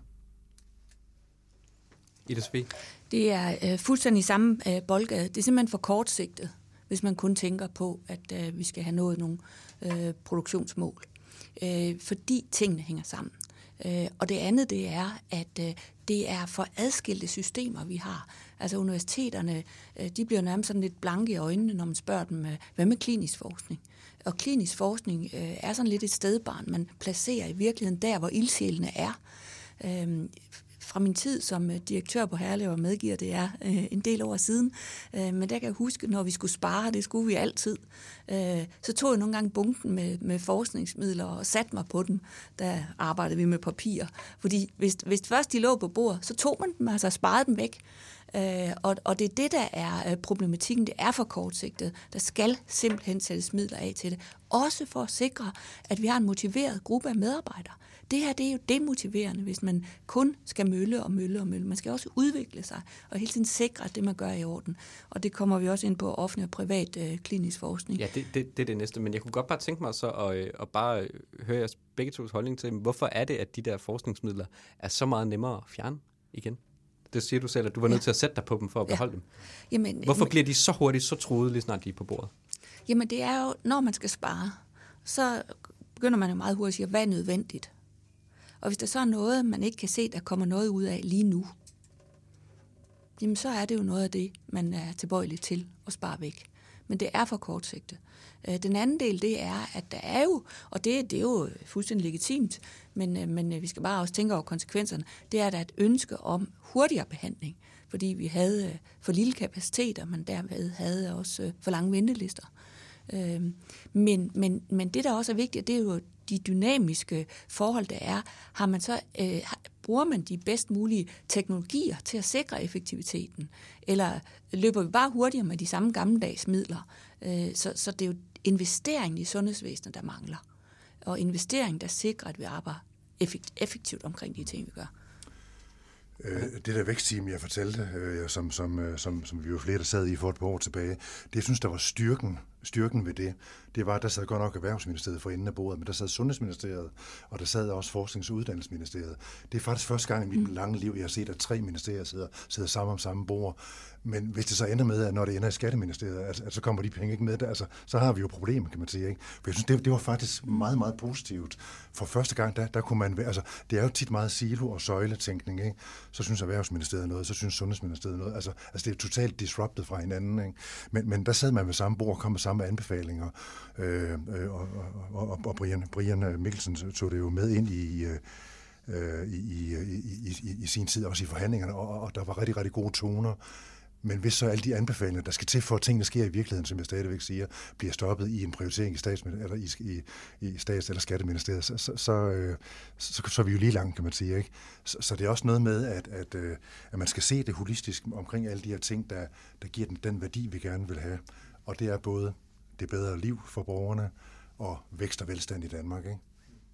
Ida Sofie? Det er fuldstændig samme boldgade. Det er simpelthen for kortsigtet, hvis man kun tænker på, at vi skal have nået nogle produktionsmål. Fordi tingene hænger sammen. Og det andet, det er, at det er for adskilte systemer, vi har. Altså universiteterne, de bliver nærmest sådan lidt blanke i øjnene, når man spørger dem, hvad med klinisk forskning? Og klinisk forskning er sådan lidt et stedbarn, man placerer i virkeligheden der, hvor ildsjælene er. Fra min tid som direktør på Herlev og medgiver, det er en del år siden. Men der kan jeg huske, når vi skulle spare, det skulle vi altid, så tog jeg nogle gange bunken med forskningsmidler og satte mig på dem. Der arbejdede vi med papir. Fordi hvis først de lå på bordet, så tog man dem, altså sparede dem væk. Og det er det, der er problematikken. Det er for kortsigtet. Der skal simpelthen sættes midler af til det. Også for at sikre, at vi har en motiveret gruppe af medarbejdere. Det her, det er jo demotiverende, hvis man kun skal mølle og mølle og mølle. Man skal også udvikle sig og hele tiden sikre, at det, man gør, er i orden. Og det kommer vi også ind på offentlig og privat klinisk forskning. Ja, det er det næste. Men jeg kunne godt bare tænke mig så at bare høre jeres begge tos holdning til, hvorfor er det, at de der forskningsmidler er så meget nemmere at fjerne igen? Det siger du selv, at du var nødt til at sætte dig på dem for at beholde dem. Jamen, hvorfor bliver de så hurtigt så truede, lige snart de er på bordet? Jamen, det er jo, når man skal spare, så begynder man jo meget hurtigt at sige, hvad er nødvendigt? Og hvis der så er noget, man ikke kan se, der kommer noget ud af lige nu, jamen så er det jo noget af det, man er tilbøjelig til at spare væk. Men det er for kortsigtet. Den anden del, det er, at der er jo, og det er jo fuldstændig legitimt, men vi skal bare også tænke over konsekvenserne, det er, at der er et ønske om hurtigere behandling, fordi vi havde for lille kapacitet, og man derved havde også for lange ventelister. Men det, der også er vigtigt, det er jo de dynamiske forhold, der er. Har man så, bruger man de bedst mulige teknologier til at sikre effektiviteten? Eller løber vi bare hurtigere med de samme gammeldags midler? Så det er jo investeringen i sundhedsvæsenet, der mangler. Og investeringen, der sikrer, at vi arbejder effektivt omkring de ting, vi gør. Det der vækstteam, jeg fortalte, som vi jo flere, der sad i for et par år tilbage, det jeg synes, der var styrken ved det var, at der sad godt nok Erhvervsministeriet for enden af bordet, men der sad Sundhedsministeriet, og der sad også Forsknings- og Uddannelsesministeriet. Det er faktisk første gang i mit lange liv, jeg har set, at 3 ministerier sidder sammen om samme bord. Men hvis det så ender med, at når det ender i Skatteministeriet, at så kommer de penge ikke med der, altså, så har vi jo problemer, kan man sige. Ikke? For jeg synes, det var faktisk meget, meget positivt. For første gang, der kunne man... Altså, det er jo tit meget silo- og søjletænkning, ikke? Så synes Erhvervsministeriet noget, så synes Sundhedsministeriet noget. Altså det er totalt disrupted fra hinanden, ikke? Men der sad man ved samme bord og kom med samme anbefalinger. Og Brian Mikkelsen tog det jo med ind i sin tid, også i forhandlingerne, og der var rigtig, rigtig gode toner. Men hvis så alle de anbefalinger, der skal til for, at tingene sker i virkeligheden, som jeg stadigvæk siger, bliver stoppet i en prioritering i stats- eller skatteministeriet, så er vi jo lige langt, kan man sige. Ikke? Så det er også noget med, at man skal se det holistisk omkring alle de her ting, der giver den værdi, vi gerne vil have. Og det er både det bedre liv for borgerne og vækst og velstand i Danmark, ikke?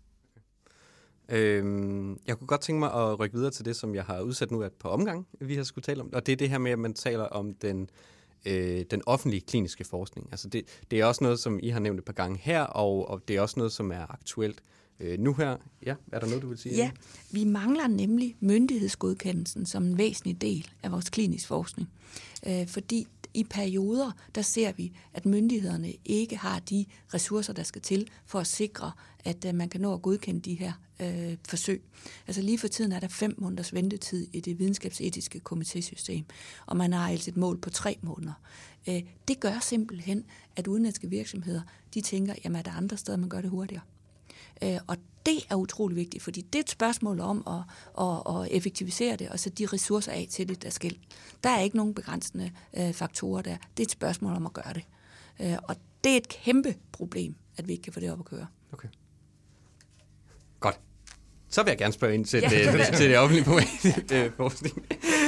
Jeg kunne godt tænke mig at rykke videre til det, som jeg har udsat nu et par omgange, vi har skulle tale om. Og det er det her med, at man taler om den offentlige kliniske forskning. Altså det er også noget, som I har nævnt et par gange her, og det er også noget, som er aktuelt nu her. Ja, er der noget, du vil sige? Ja, vi mangler nemlig myndighedsgodkendelsen som en væsentlig del af vores klinisk forskning. Fordi i perioder, der ser vi, at myndighederne ikke har de ressourcer, der skal til for at sikre, at man kan nå at godkende de her forsøg. Altså lige for tiden er der 5 måneders ventetid i det videnskabsetiske komitésystem, og man har altså et mål på 3 måneder. Det gør simpelthen, at udenlandske virksomheder, de tænker, jamen er der andre steder, man gør det hurtigere. Og det er utrolig vigtigt, fordi det er et spørgsmål om at effektivisere det, og sætte de ressourcer af til det, der skal. Der er ikke nogen begrænsende faktorer der. Det er et spørgsmål om at gøre det. Og det er et kæmpe problem, at vi ikke kan få det op at køre. Okay. Godt. Så vil jeg gerne spørge ind til, til det offentlige forskning.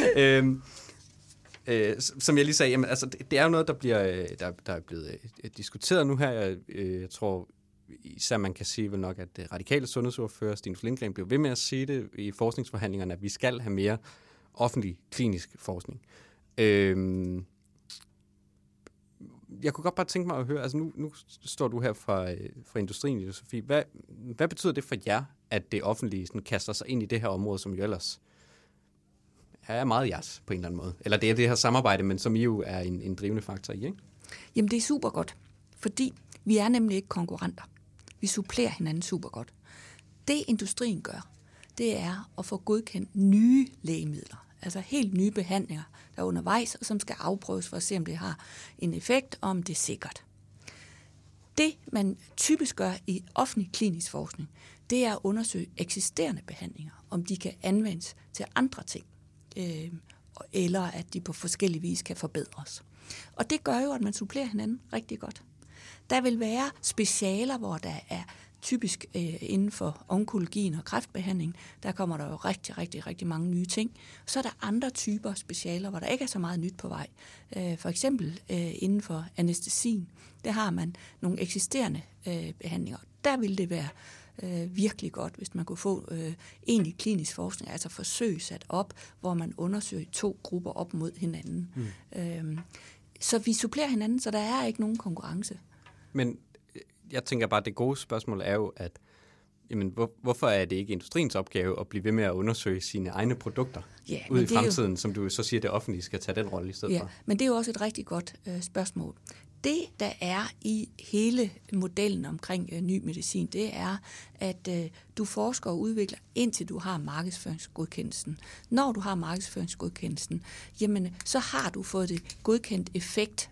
Som jeg lige sagde, jamen, altså, det er jo noget, der er blevet diskuteret nu her. Jeg tror, især man kan sige vel nok, at radikale sundhedsordfører Stinus Lindgren blev ved med at sige det i forskningsforhandlingerne, at vi skal have mere offentlig klinisk forskning. Jeg kunne godt bare tænke mig at høre, altså nu står du her fra industrien, Ida Sofie. Hvad betyder det for jer, at det offentlige sådan kaster sig ind i det her område, som jo ellers er meget jeres på en eller anden måde? Eller det er det her samarbejde, men som I jo er en drivende faktor i, ikke? Jamen det er super godt, fordi vi er nemlig ikke konkurrenter. Vi supplerer hinanden super godt. Det industrien gør, det er at få godkendt nye lægemidler, altså helt nye behandlinger, der er undervejs, og som skal afprøves for at se, om det har en effekt, og om det er sikkert. Det, man typisk gør i offentlig klinisk forskning, det er at undersøge eksisterende behandlinger, om de kan anvendes til andre ting, eller at de på forskellige vis kan forbedres. Og det gør jo, at man supplerer hinanden rigtig godt. Der vil være specialer, hvor der er typisk inden for onkologien og kræftbehandling, der kommer der jo rigtig mange nye ting. Så er der andre typer specialer, hvor der ikke er så meget nyt på vej. For eksempel inden for anæstesien, der har man nogle eksisterende behandlinger. Der vil det være virkelig godt, hvis man kunne få egentlig klinisk forskning, altså forsøg sat op, hvor man undersøger 2 grupper op mod hinanden. Så vi supplerer hinanden, så der er ikke nogen konkurrence. Men jeg tænker bare, at det gode spørgsmål er jo, at jamen, hvorfor er det ikke industriens opgave at blive ved med at undersøge sine egne produkter ud i fremtiden, jo, som du så siger, det offentlige skal tage den rolle i stedet for? Men det er jo også et rigtig godt spørgsmål. Det, der er i hele modellen omkring ny medicin, det er, at du forsker og udvikler, indtil du har markedsføringsgodkendelsen. Når du har markedsføringsgodkendelsen, jamen, så har du fået det godkendt effekt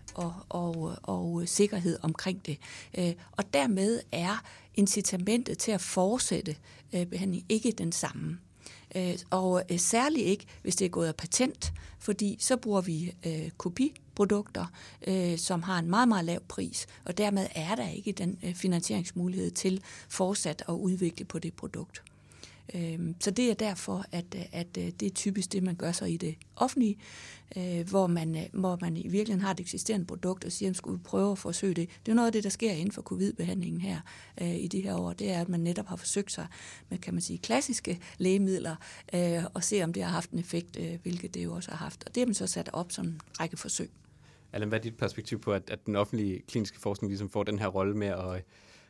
og sikkerhed omkring det. Og dermed er incitamentet til at fortsætte behandling ikke den samme. Og særligt ikke, hvis det er gået af patent, fordi så bruger vi kopiprodukter, som har en meget lav pris, og dermed er der ikke den finansieringsmulighed til fortsat at udvikle på det produkt. Så det er derfor, at det er typisk det, man gør så i det offentlige, hvor man i virkeligheden har et eksisterende produkt og siger, at skulle vi prøve at forsøge det. Det er noget af det, der sker inden for covid-behandlingen her i de her år. Det er, at man netop har forsøgt sig med, kan man sige, klassiske lægemidler og se, om det har haft en effekt, hvilket det jo også har haft. Og det har man så sat op som en række forsøg. Allan, hvad er dit perspektiv på, at den offentlige kliniske forskning ligesom får den her rolle med at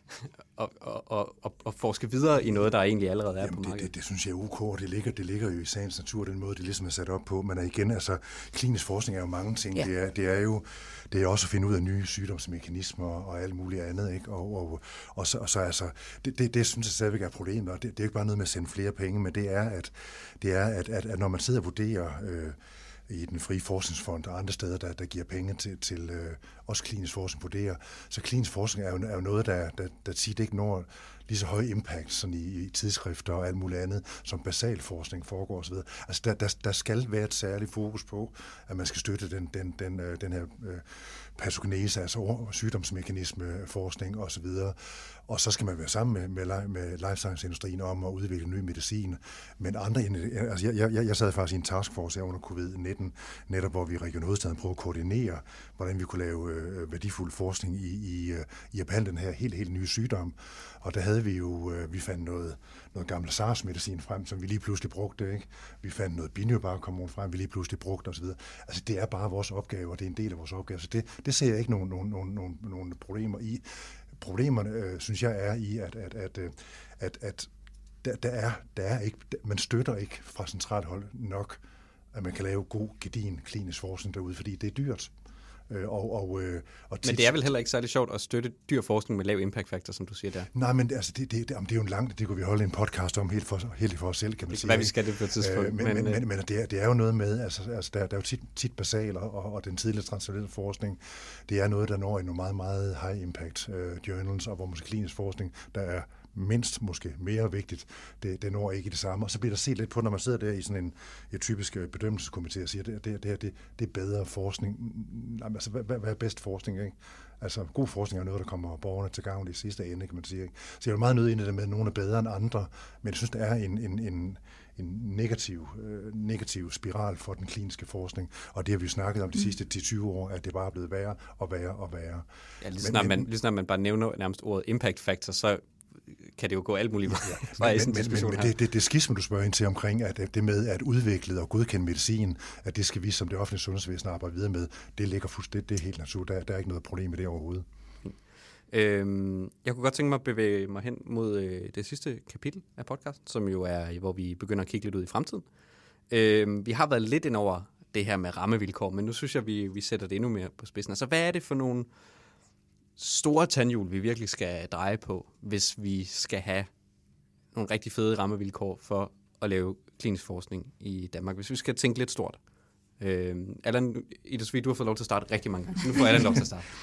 og forske videre i noget, der egentlig allerede er på markedet? Det synes jeg er ok, det ligger jo i sagens natur, den måde, det ligesom er sat op på. Men igen, altså, klinisk forskning er jo mange ting. Ja. Det er også at finde ud af nye sygdomsmekanismer og alt muligt andet, ikke? Og så altså, det synes jeg stadigvæk er problemet, og det er ikke bare noget med at sende flere penge, men det er, at når man sidder og vurderer i den frie forskningsfond og andre steder, der giver penge til også klinisk forskning vurderer. Så klinisk forskning er jo noget, der tit ikke når lige så høj impact sådan i tidsskrifter og alt muligt andet, som basal forskning foregår osv. Altså der skal være et særligt fokus på, at man skal støtte den her patogenese, altså sygdomsmekanismeforskning osv. Og så skal man være sammen med life science-industrien om at udvikle ny medicin. Men andre, altså jeg sad faktisk i en taskforce under covid-19, netop hvor vi i Region Hovedstaden prøvede at koordinere, hvordan vi kunne lave værdifuld forskning i at behandle den her helt nye sygdom. Og der havde vi jo, vi fandt noget gammel SARS-medicin frem, som vi lige pludselig brugte, ikke? Vi fandt noget binyrbarkhormon frem, vi lige pludselig brugte osv. Altså det er bare vores opgave, og det er en del af vores opgave. Så det ser jeg ikke nogen problemer i. Problemerne, synes jeg, er i, at der er ikke, man støtter ikke fra centralt hold nok, at man kan lave god, gedigen klinisk forskning derude, fordi det er dyrt. Men det er vel heller ikke særlig sjovt at støtte dyr forskning med lav impact factor, som du siger der? Nej, men altså, det er jo en lang, det kunne vi holde en podcast om helt for os selv, kan man sige. Hvad vi skal det på et tidspunkt. Men det er jo noget med, altså der er jo tit basal, og den tidligere transcendental forskning, det er noget, der når i nogle meget high impact journals, og hvor måske klinisk forskning, der er mindst måske mere vigtigt, det når ikke i det samme. Og så bliver der set lidt på, når man sidder der i sådan en typisk bedømmelseskomité og siger, det er bedre forskning. Altså, hvad er bedst forskning, ikke? Altså god forskning er noget, der kommer borgerne til gavn i sidste ende, kan man sige. Ikke? Så jeg er meget nødt ind i det med, at nogle er bedre end andre, men jeg synes, der er en negativ spiral for den kliniske forskning, og det har vi snakket om de sidste 10-20 år, at det bare er blevet værre og værre og værre. Ja, lige snart man bare nævner nærmest ordet impact factor, så kan det jo gå alt muligt. Men det skisme, du spørger ind til omkring, at det med at udvikle og godkende medicin, at det skal vi som det offentlige sundhedsvæsen arbejde videre med, det ligger fuldstændig, det er helt naturligt. Der er ikke noget problem med det overhovedet. Jeg kunne godt tænke mig at bevæge mig hen mod det sidste kapitel af podcasten, som jo er, hvor vi begynder at kigge lidt ud i fremtiden. Vi har været lidt ind over det her med rammevilkår, men nu synes jeg, vi sætter det endnu mere på spidsen. Altså, hvad er det for nogle store tandhjul, vi virkelig skal dreje på, hvis vi skal have nogle rigtig fede rammevilkår for at lave klinisk forskning i Danmark? Hvis vi skal tænke lidt stort. Allan, Ida Sofie, du har fået lov til at starte rigtig mange gange. Nu får Allan lov til at starte.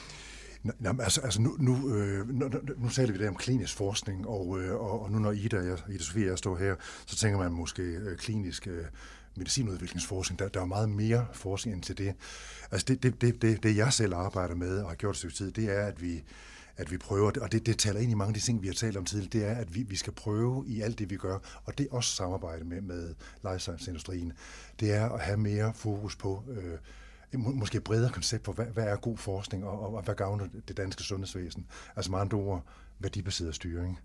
Nu taler vi der om klinisk forskning, og nu når Ida Sofie og jeg står her, så tænker man måske klinisk medicinudviklingsforskning. Der er meget mere forskning end til det. Altså det jeg selv arbejder med og har gjort et stykke tid, det er, at vi prøver, og det taler ind i mange af de ting, vi har talt om tidligere, det er, at vi skal prøve i alt det, vi gør, og det er også samarbejde med life science-industrien, det er at have mere fokus på måske et bredere koncept for, hvad er god forskning, og hvad gavner det danske sundhedsvæsen. Altså med andre ord, værdibaseret styring.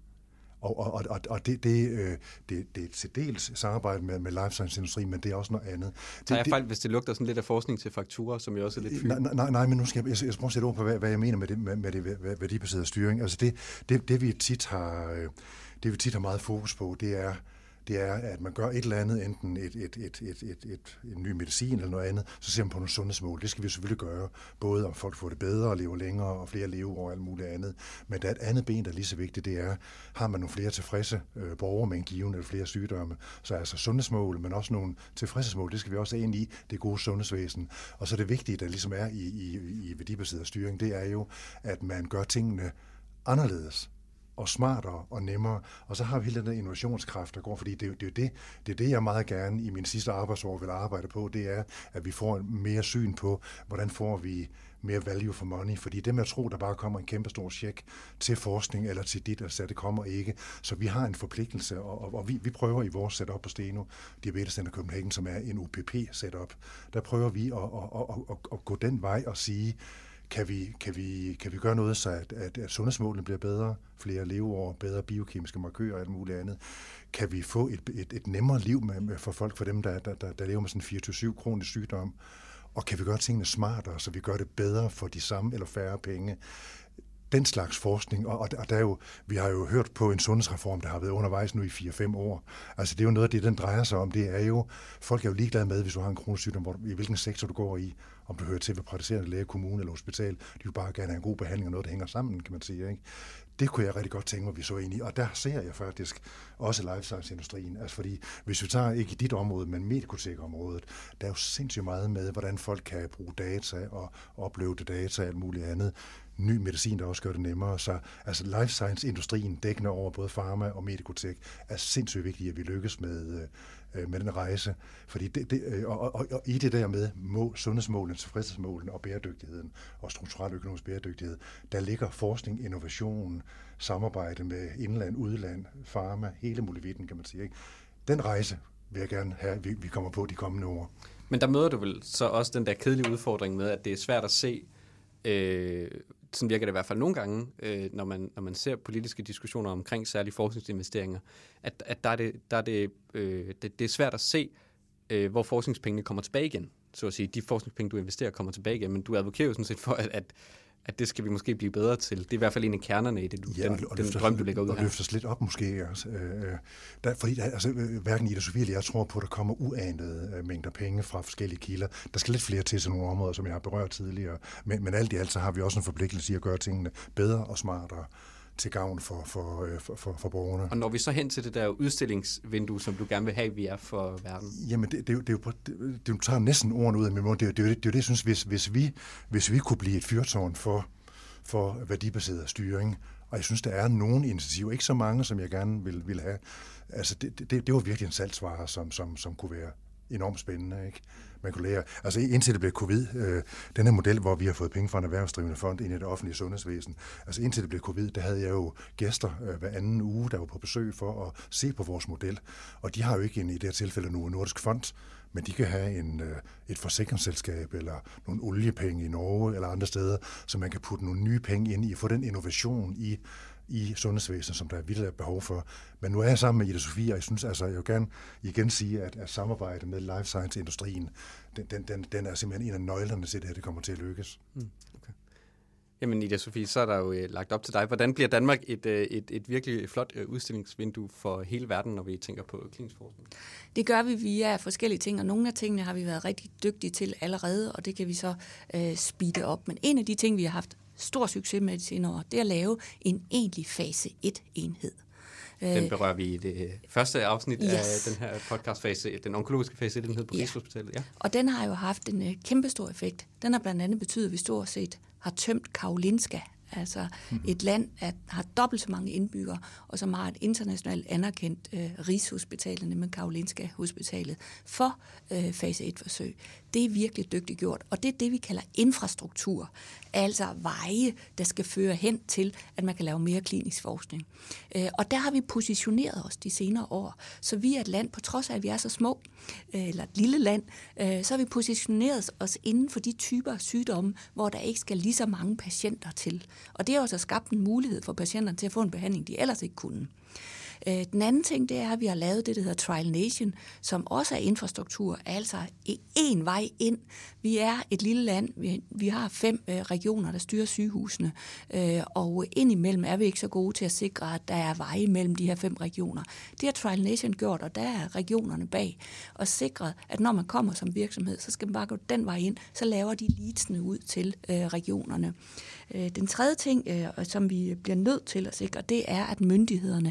Og det er til dels samarbejde med life science-industrien, men det er også noget andet. Tager jeg fejl, hvis det lugter sådan lidt af forskning til fakturer, som jo også er lidt fyld? Nej, men nu skal jeg prøve at sætte ord på, hvad jeg mener med det værdibaserede styring. Altså det vi tit har meget fokus på, det er, at man gør et eller andet, enten en ny medicin eller noget andet, så ser man på nogle sundhedsmål. Det skal vi selvfølgelig gøre, både om folk får det bedre og lever længere, og flere leveår og alt muligt andet. Men der er et andet ben, der er lige så vigtigt, det er, har man nogle flere tilfredse borgere med en given eller flere sygdomme, så er altså sundhedsmål, men også nogle tilfredshedsmål, det skal vi også have ind i det gode sundhedsvæsen. Og så det vigtige, der ligesom er i værdibaseret styring, det er jo, at man gør tingene anderledes og smartere og nemmere. Og så har vi hele den der innovationskraft, der går, fordi det er det, jeg meget gerne i min sidste arbejdsår vil arbejde på, det er, at vi får mere syn på, hvordan får vi mere value for money, fordi det med at tro, der bare kommer en kæmpe stor check til forskning eller til dit, altså det kommer ikke. Så vi har en forpligtelse, og vi prøver i vores setup på Steno, Diabetes Center Copenhagen, som er en UPP-setup, der prøver vi at gå den vej og sige, kan vi gøre noget, så at sundhedsmålene bliver bedre, flere leveår, bedre biokemiske markører og alt muligt andet? Kan vi få et nemmere liv for folk, for dem, der lever med sådan 24/7 kronisk sygdom? Og kan vi gøre tingene smartere, så vi gør det bedre for de samme eller færre penge? Den slags forskning, og der er jo, vi har jo hørt på en sundhedsreform, der har været undervejs nu i 4-5 år. Altså det er jo noget af det, den drejer sig om. Det er jo, folk er jo ligeglade med, hvis du har en kronisk sygdom, i hvilken sektor du går i, om du hører til ved praktiserende læge, kommune eller hospital. De vil bare gerne have en god behandling og noget, der hænger sammen, kan man sige. Ikke? Det kunne jeg rigtig godt tænke mig, vi så ind i. Og der ser jeg faktisk også life science-industrien. Altså fordi, hvis vi tager ikke i dit område, men medikotekområdet, der er jo sindssygt meget med, hvordan folk kan bruge data og opleve det data og alt muligt andet. Ny medicin, der også gør det nemmere. Så altså life science-industrien, dækkende over både pharma og medikotek, er sindssygt vigtigt, at vi lykkes med den rejse. Fordi og i det der med sundhedsmålene, tilfredshedsmålene og bæredygtigheden og strukturel økonomisk bæredygtighed, der ligger forskning, innovation, samarbejde med indland, udland, pharma, hele muligheden, kan man sige. Ikke? Den rejse vil jeg gerne have, vi kommer på de kommende år. Men der møder du vel så også den der kedelige udfordring med, at det er svært at se, sådan virker det i hvert fald nogle gange, når man ser politiske diskussioner omkring særlige forskningsinvesteringer, at det er svært at se, hvor forskningspengene kommer tilbage igen. Så at sige, de forskningspenge, du investerer, kommer tilbage igen, men du advokerer jo sådan set for, at det skal vi måske blive bedre til. Det er i hvert fald en af kernerne i det, den drøm, du lægger ud her. Og løfter lidt op måske. Fordi hverken Ida Sofie eller jeg tror på, at der kommer uanede mængder penge fra forskellige kilder. Der skal lidt flere til nogle områder, som jeg har berørt tidligere. Men alt i alt, så har vi også en forpligtelse i at gøre tingene bedre og smartere til gavn for borgerne. Og når vi så hen til det der udstillingsvindue, som du gerne vil have, vi er for verden? Jamen, det tager næsten ordene ud af min mund. Det er jo det, jeg synes, hvis vi kunne blive et fyrtårn for værdibaseret styring, og jeg synes, der er nogle initiativer, ikke så mange, som jeg gerne vil have. Altså, det var virkelig en salgsvare, som kunne være enormt spændende, ikke? Man kunne lære, altså indtil det blev covid, den her model, hvor vi har fået penge fra en erhvervsdrivende fond ind i det offentlige sundhedsvæsen, altså indtil det blev covid, der havde jeg jo gæster hver anden uge, der var på besøg for at se på vores model, og de har jo ikke i det her tilfælde nogen nordisk fond, men de kan have et forsikringsselskab eller nogle oliepenge i Norge eller andre steder, så man kan putte nogle nye penge ind i at få den innovation i sundhedsvæsenet, som der er vildt behov for. Men nu er jeg sammen med Ida Sofie, og jeg synes altså, jeg vil gerne igen sige, at samarbejdet med life science-industrien, den er simpelthen en af nøglerne til det her, det kommer til at lykkes. Okay. Jamen Ida Sofie, så er der jo lagt op til dig. Hvordan bliver Danmark et virkelig flot udstillingsvindue for hele verden, når vi tænker på klinisk forskning? Det gør vi via forskellige ting, og nogle af tingene har vi været rigtig dygtige til allerede, og det kan vi så speede op. Men en af de ting, vi har haft stor succes med de senere år, det er at lave en egentlig fase 1-enhed. Den berører vi i det første afsnit af den her podcastfase, den onkologiske fase 1-enhed på Rigshospitalet. Ja. Og den har jo haft en kæmpestor effekt. Den har blandt andet betydet, at vi stort set har tømt Karolinska, altså et land, der har dobbelt så mange indbyggere, og som har et internationalt anerkendt Rigshospital, nemlig Karolinska Hospitalet, for fase 1-forsøg. Det er virkelig dygtigt gjort, og det er det, vi kalder infrastruktur, altså veje, der skal føre hen til, at man kan lave mere klinisk forskning. Og der har vi positioneret os de senere år, så vi er et land, på trods af, at vi er så små, eller et lille land, så har vi positioneret os inden for de typer af sygdomme, hvor der ikke skal lige så mange patienter til. Og det har også skabt en mulighed for patienterne til at få en behandling, de ellers ikke kunne. Den anden ting, det er, at vi har lavet det, der hedder Trial Nation, som også er infrastruktur, altså en vej ind. Vi er et lille land, vi har 5 regioner, der styrer sygehusene, og indimellem er vi ikke så gode til at sikre, at der er veje mellem de her 5 regioner. Det har Trial Nation gjort, og der er regionerne bag, og sikret, at når man kommer som virksomhed, så skal man bare gå den vej ind, så laver de leadsene ud til regionerne. Den tredje ting, som vi bliver nødt til at sikre, det er, at myndighederne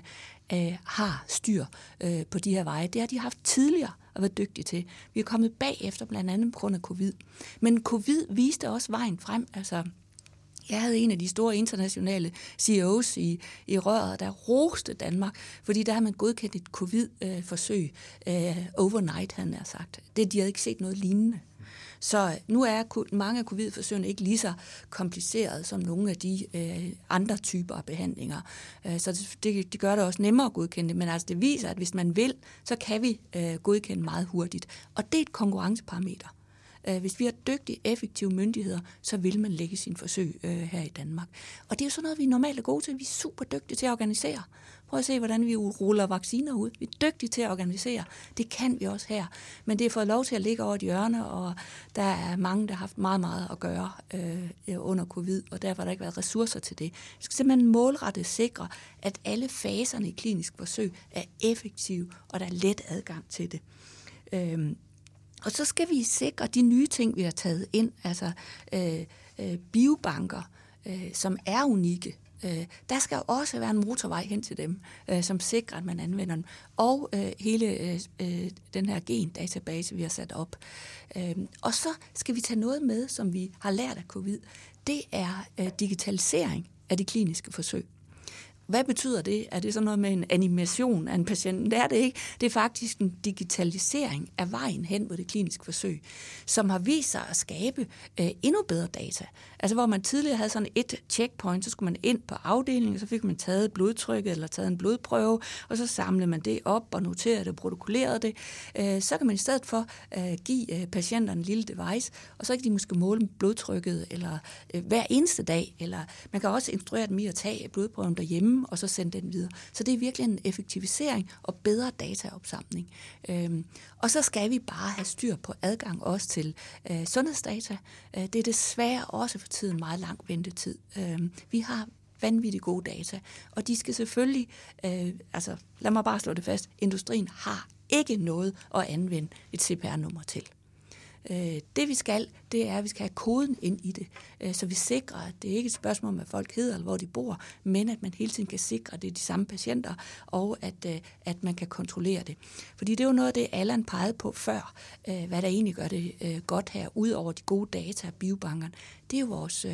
har styr på de her veje. Det har de haft tidligere og været dygtige til. Vi er kommet bagefter, blandt andet på grund af covid. Men covid viste også vejen frem. Altså, jeg havde en af de store internationale CEOs i røret, der roste Danmark, fordi der har man godkendt et covid-forsøg overnight, han har sagt. De havde ikke set noget lignende. Så nu er mange af covid-forsøgene ikke lige så komplicerede som nogle af de andre typer af behandlinger. Så det gør det også nemmere at godkende. Men altså det viser, at hvis man vil, så kan vi godkende meget hurtigt. Og det er et konkurrenceparameter. Hvis vi har dygtige, effektive myndigheder, så vil man lægge sin forsøg her i Danmark. Og det er jo sådan noget, vi normalt er gode til. Vi er super dygtige til at organisere. Prøv at se, hvordan vi ruller vacciner ud. Vi er dygtige til at organisere. Det kan vi også her. Men det er fået lov til at ligge over et hjørne, og der er mange, der har haft meget, meget at gøre under covid, og derfor har der ikke været ressourcer til det. Vi skal simpelthen målrettet sikre, at alle faserne i klinisk forsøg er effektive, og der er let adgang til det. Og så skal vi sikre de nye ting, vi har taget ind, altså biobanker, som er unikke. Der skal også være en motorvej hen til dem, som sikrer, at man anvender dem. Og hele den her gendatabase, vi har sat op. Og så skal vi tage noget med, som vi har lært af covid. Det er digitalisering af de kliniske forsøg. Hvad betyder det? Er det sådan noget med en animation af en patient? Det er det ikke. Det er faktisk en digitalisering af vejen hen på det kliniske forsøg, som har vist sig at skabe endnu bedre data. Altså hvor man tidligere havde sådan et checkpoint, så skulle man ind på afdelingen, så fik man taget blodtrykket eller taget en blodprøve, og så samlede man det op og noterede det og protokollerede det. Så kan man i stedet for give patienterne en lille device, og så kan de måske måle blodtrykket eller hver eneste dag, eller man kan også instruere dem i at tage blodprøven derhjemme, og så sende den videre. Så det er virkelig en effektivisering og bedre dataopsamling. Og så skal vi bare have styr på adgang også til sundhedsdata. Det er desværre også for tiden meget lang ventetid. Vi har vanvittigt gode data, og de skal selvfølgelig, lad mig bare slå det fast, industrien har ikke noget at anvende et CPR-nummer til. Det vi skal, det er, at vi skal have koden ind i det, så vi sikrer, at det ikke er et spørgsmål om, hvad folk hedder eller hvor de bor, men at man hele tiden kan sikre, at det er de samme patienter, og at man kan kontrollere det. Fordi det er jo noget af det, Allan pegede på før, hvad der egentlig gør det godt her, ud over de gode data af biobankerne. Det er jo vores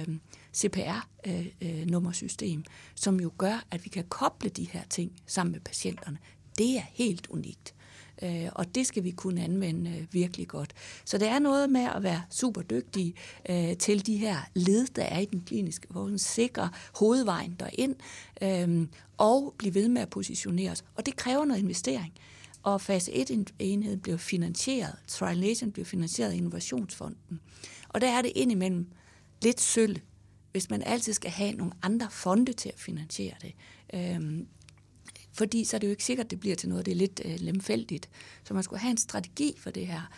CPR-nummersystem, som jo gør, at vi kan koble de her ting sammen med patienterne. det er helt unikt. Og det skal vi kunne anvende virkelig godt. Så det er noget med at være super dygtige til de her led, der er i den kliniske forskning, sikre hovedvejen derind, og blive ved med at positionere os. Og det kræver noget investering. Og fase 1-enhed blev finansieret, Trial Nation blev finansieret af Innovationsfonden. Og der er det indimellem lidt sølv, hvis man altid skal have nogle andre fonde til at finansiere det. Fordi så er det jo ikke sikkert, at det bliver til noget, det er lidt lemfældigt. Så man skulle have en strategi for det her,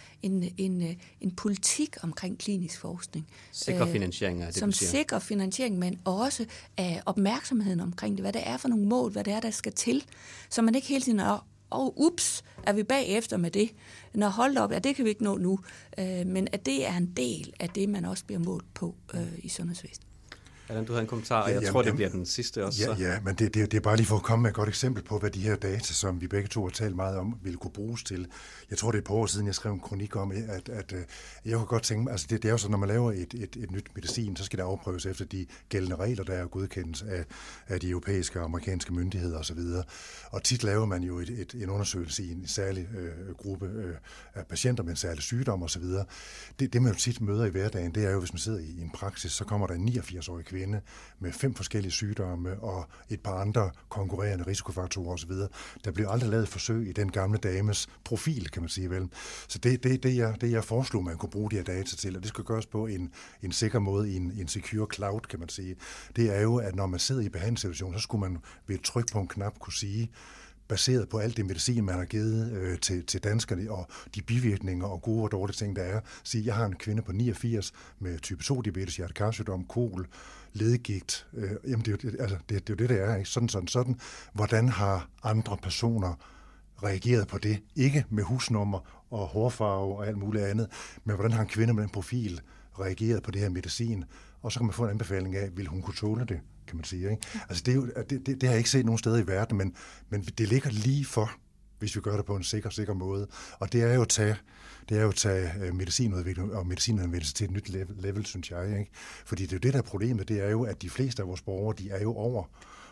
en politik omkring klinisk forskning. Sikre finansiering af det, som sikrer finansiering, men også opmærksomheden omkring det, hvad det er for nogle mål, hvad det er, der skal til, så man ikke hele tiden ups, er vi bagefter med det? Når holdt op, det kan vi ikke nå nu, men at det er en del af det, man også bliver målt på i sundhedsvæsenet. Allan, du havde en kommentar, og jeg tror, det bliver den sidste også. Ja, men det er bare lige for at komme med et godt eksempel på, hvad de her data, som vi begge to har talt meget om, ville kunne bruges til. Jeg tror, det er et par år siden, jeg skrev en kronik om, at jeg kunne godt tænke mig, altså det er jo sådan, når man laver et nyt medicin, så skal det afprøves efter de gældende regler, der er godkendt af de europæiske og amerikanske myndigheder osv. Og tit laver man jo en undersøgelse i en særlig gruppe af patienter med en særlig sygdom osv. Det man jo tit møder i hverdagen, det er jo, hvis man sidder i en praksis, så kommer der en 89-årig kvinde med 5 forskellige sygdomme og et par andre konkurrerende risikofaktorer osv. Der blev aldrig lavet forsøg i den gamle dames profil, kan man sige vel. Så det jeg foreslog, man kunne bruge de her data til, og det skal gøres på en sikker måde i en secure cloud, kan man sige, det er jo, at når man sidder i behandlingssituationen, så skulle man ved et tryk på en knap kunne sige, baseret på alt det medicin, man har givet til danskerne, og de bivirkninger og gode og dårlige ting, der er. Sige, jeg har en kvinde på 89 med type 2-diabetes, hjertekarsygdom, kol, ledegigt. Jamen, det er jo det, der er. Ikke? Sådan. Hvordan har andre personer reageret på det? Ikke med husnummer og hårfarve og alt muligt andet, men hvordan har en kvinde med den profil reageret på det her medicin? Og så kan man få en anbefaling af, vil hun kunne tåle det, kan man sige. Ikke? Altså det har jeg ikke set nogen steder i verden, men det ligger lige for, hvis vi gør det på en sikker måde. Og det er jo at tage medicinudvikling og medicinanvendelse til et nyt level, synes jeg. Ikke? Fordi det er jo det, der er problemet, det er jo, at de fleste af vores borgere, de er jo over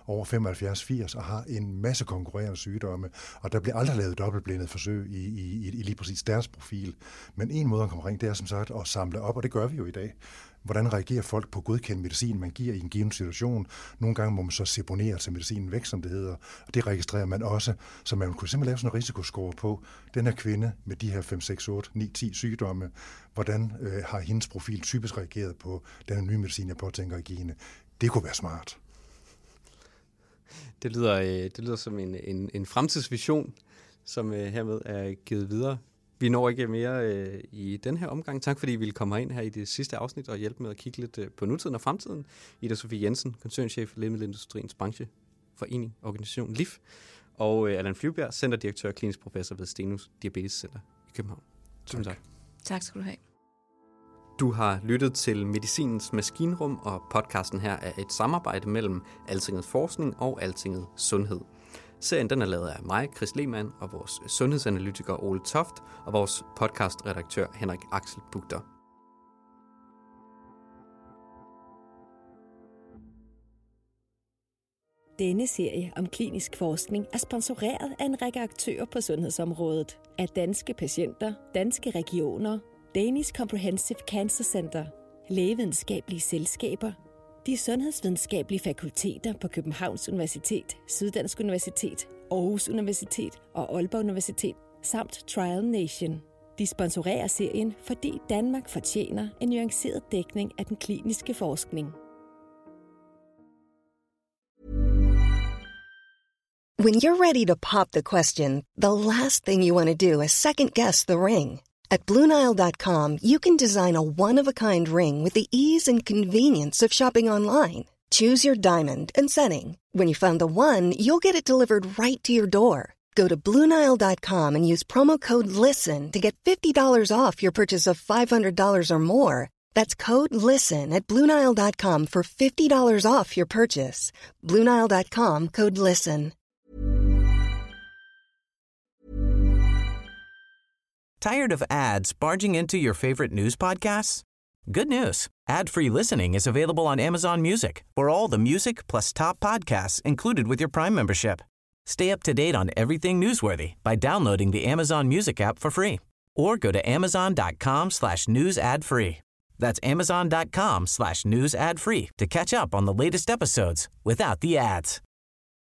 75-80 og har en masse konkurrerende sygdomme, og der bliver aldrig lavet dobbeltblindet forsøg i lige præcis deres profil. Men en måde at komme omkring, det er som sagt at samle op, og det gør vi jo i dag. Hvordan reagerer folk på godkendt medicin, man giver i en given situation? Nogle gange må man så seponere til medicinen væk, som det hedder, og det registrerer man også, så man kunne simpelthen lave sådan en risikoscore på den her kvinde med de her 5, 6, 8, 9, 10 sygdomme. Hvordan har hendes profil typisk reageret på den nye medicin, jeg påtænker at give hende? Det kunne være smart. Det lyder som en fremtidsvision, som hermed er givet videre. Vi når ikke mere i den her omgang. Tak fordi I ville komme ind her i det sidste afsnit og hjælpe med at kigge lidt på nutiden og fremtiden. Ida Sofie Jensen, koncernchef for Lægemiddelindustriens brancheforening, organisation LIF, og Allan Flyvbjerg, centerdirektør og klinisk professor ved Stenus Diabetes Center i København. Tusind tak. Tak skal du have. Du har lyttet til Medicinens Maskinrum, og podcasten her er et samarbejde mellem Altinget Forskning og Altinget Sundhed. Serien den er lavet af mig, Chris Lehmann, og vores sundhedsanalytiker Ole Toft, og vores podcastredaktør Henrik Axel Bugter. Denne serie om klinisk forskning er sponsoreret af en række aktører på sundhedsområdet. Af danske patienter, danske regioner, Danish Comprehensive Cancer Center, lægevidenskabelige selskaber, de sundhedsvidenskabelige fakulteter på Københavns Universitet, Syddansk Universitet, Aarhus Universitet og Aalborg Universitet, samt Trial Nation. De sponsorerer serien, fordi Danmark fortjener en nuanceret dækning af den kliniske forskning. When you're ready to pop the question, the last thing you want to do is second-guess the ring. At BlueNile.com, you can design a one-of-a-kind ring with the ease and convenience of shopping online. Choose your diamond and setting. When you find the one, you'll get it delivered right to your door. Go to BlueNile.com and use promo code LISTEN to get $50 off your purchase of $500 or more. That's code LISTEN at BlueNile.com for $50 off your purchase. BlueNile.com, code LISTEN. Tired of ads barging into your favorite news podcasts? Good news. Ad-free listening is available on Amazon Music for all the music plus top podcasts included with your Prime membership. Stay up to date on everything newsworthy by downloading the Amazon Music app for free or go to amazon.com/news ad free. That's amazon.com/news ad free to catch up on the latest episodes without the ads.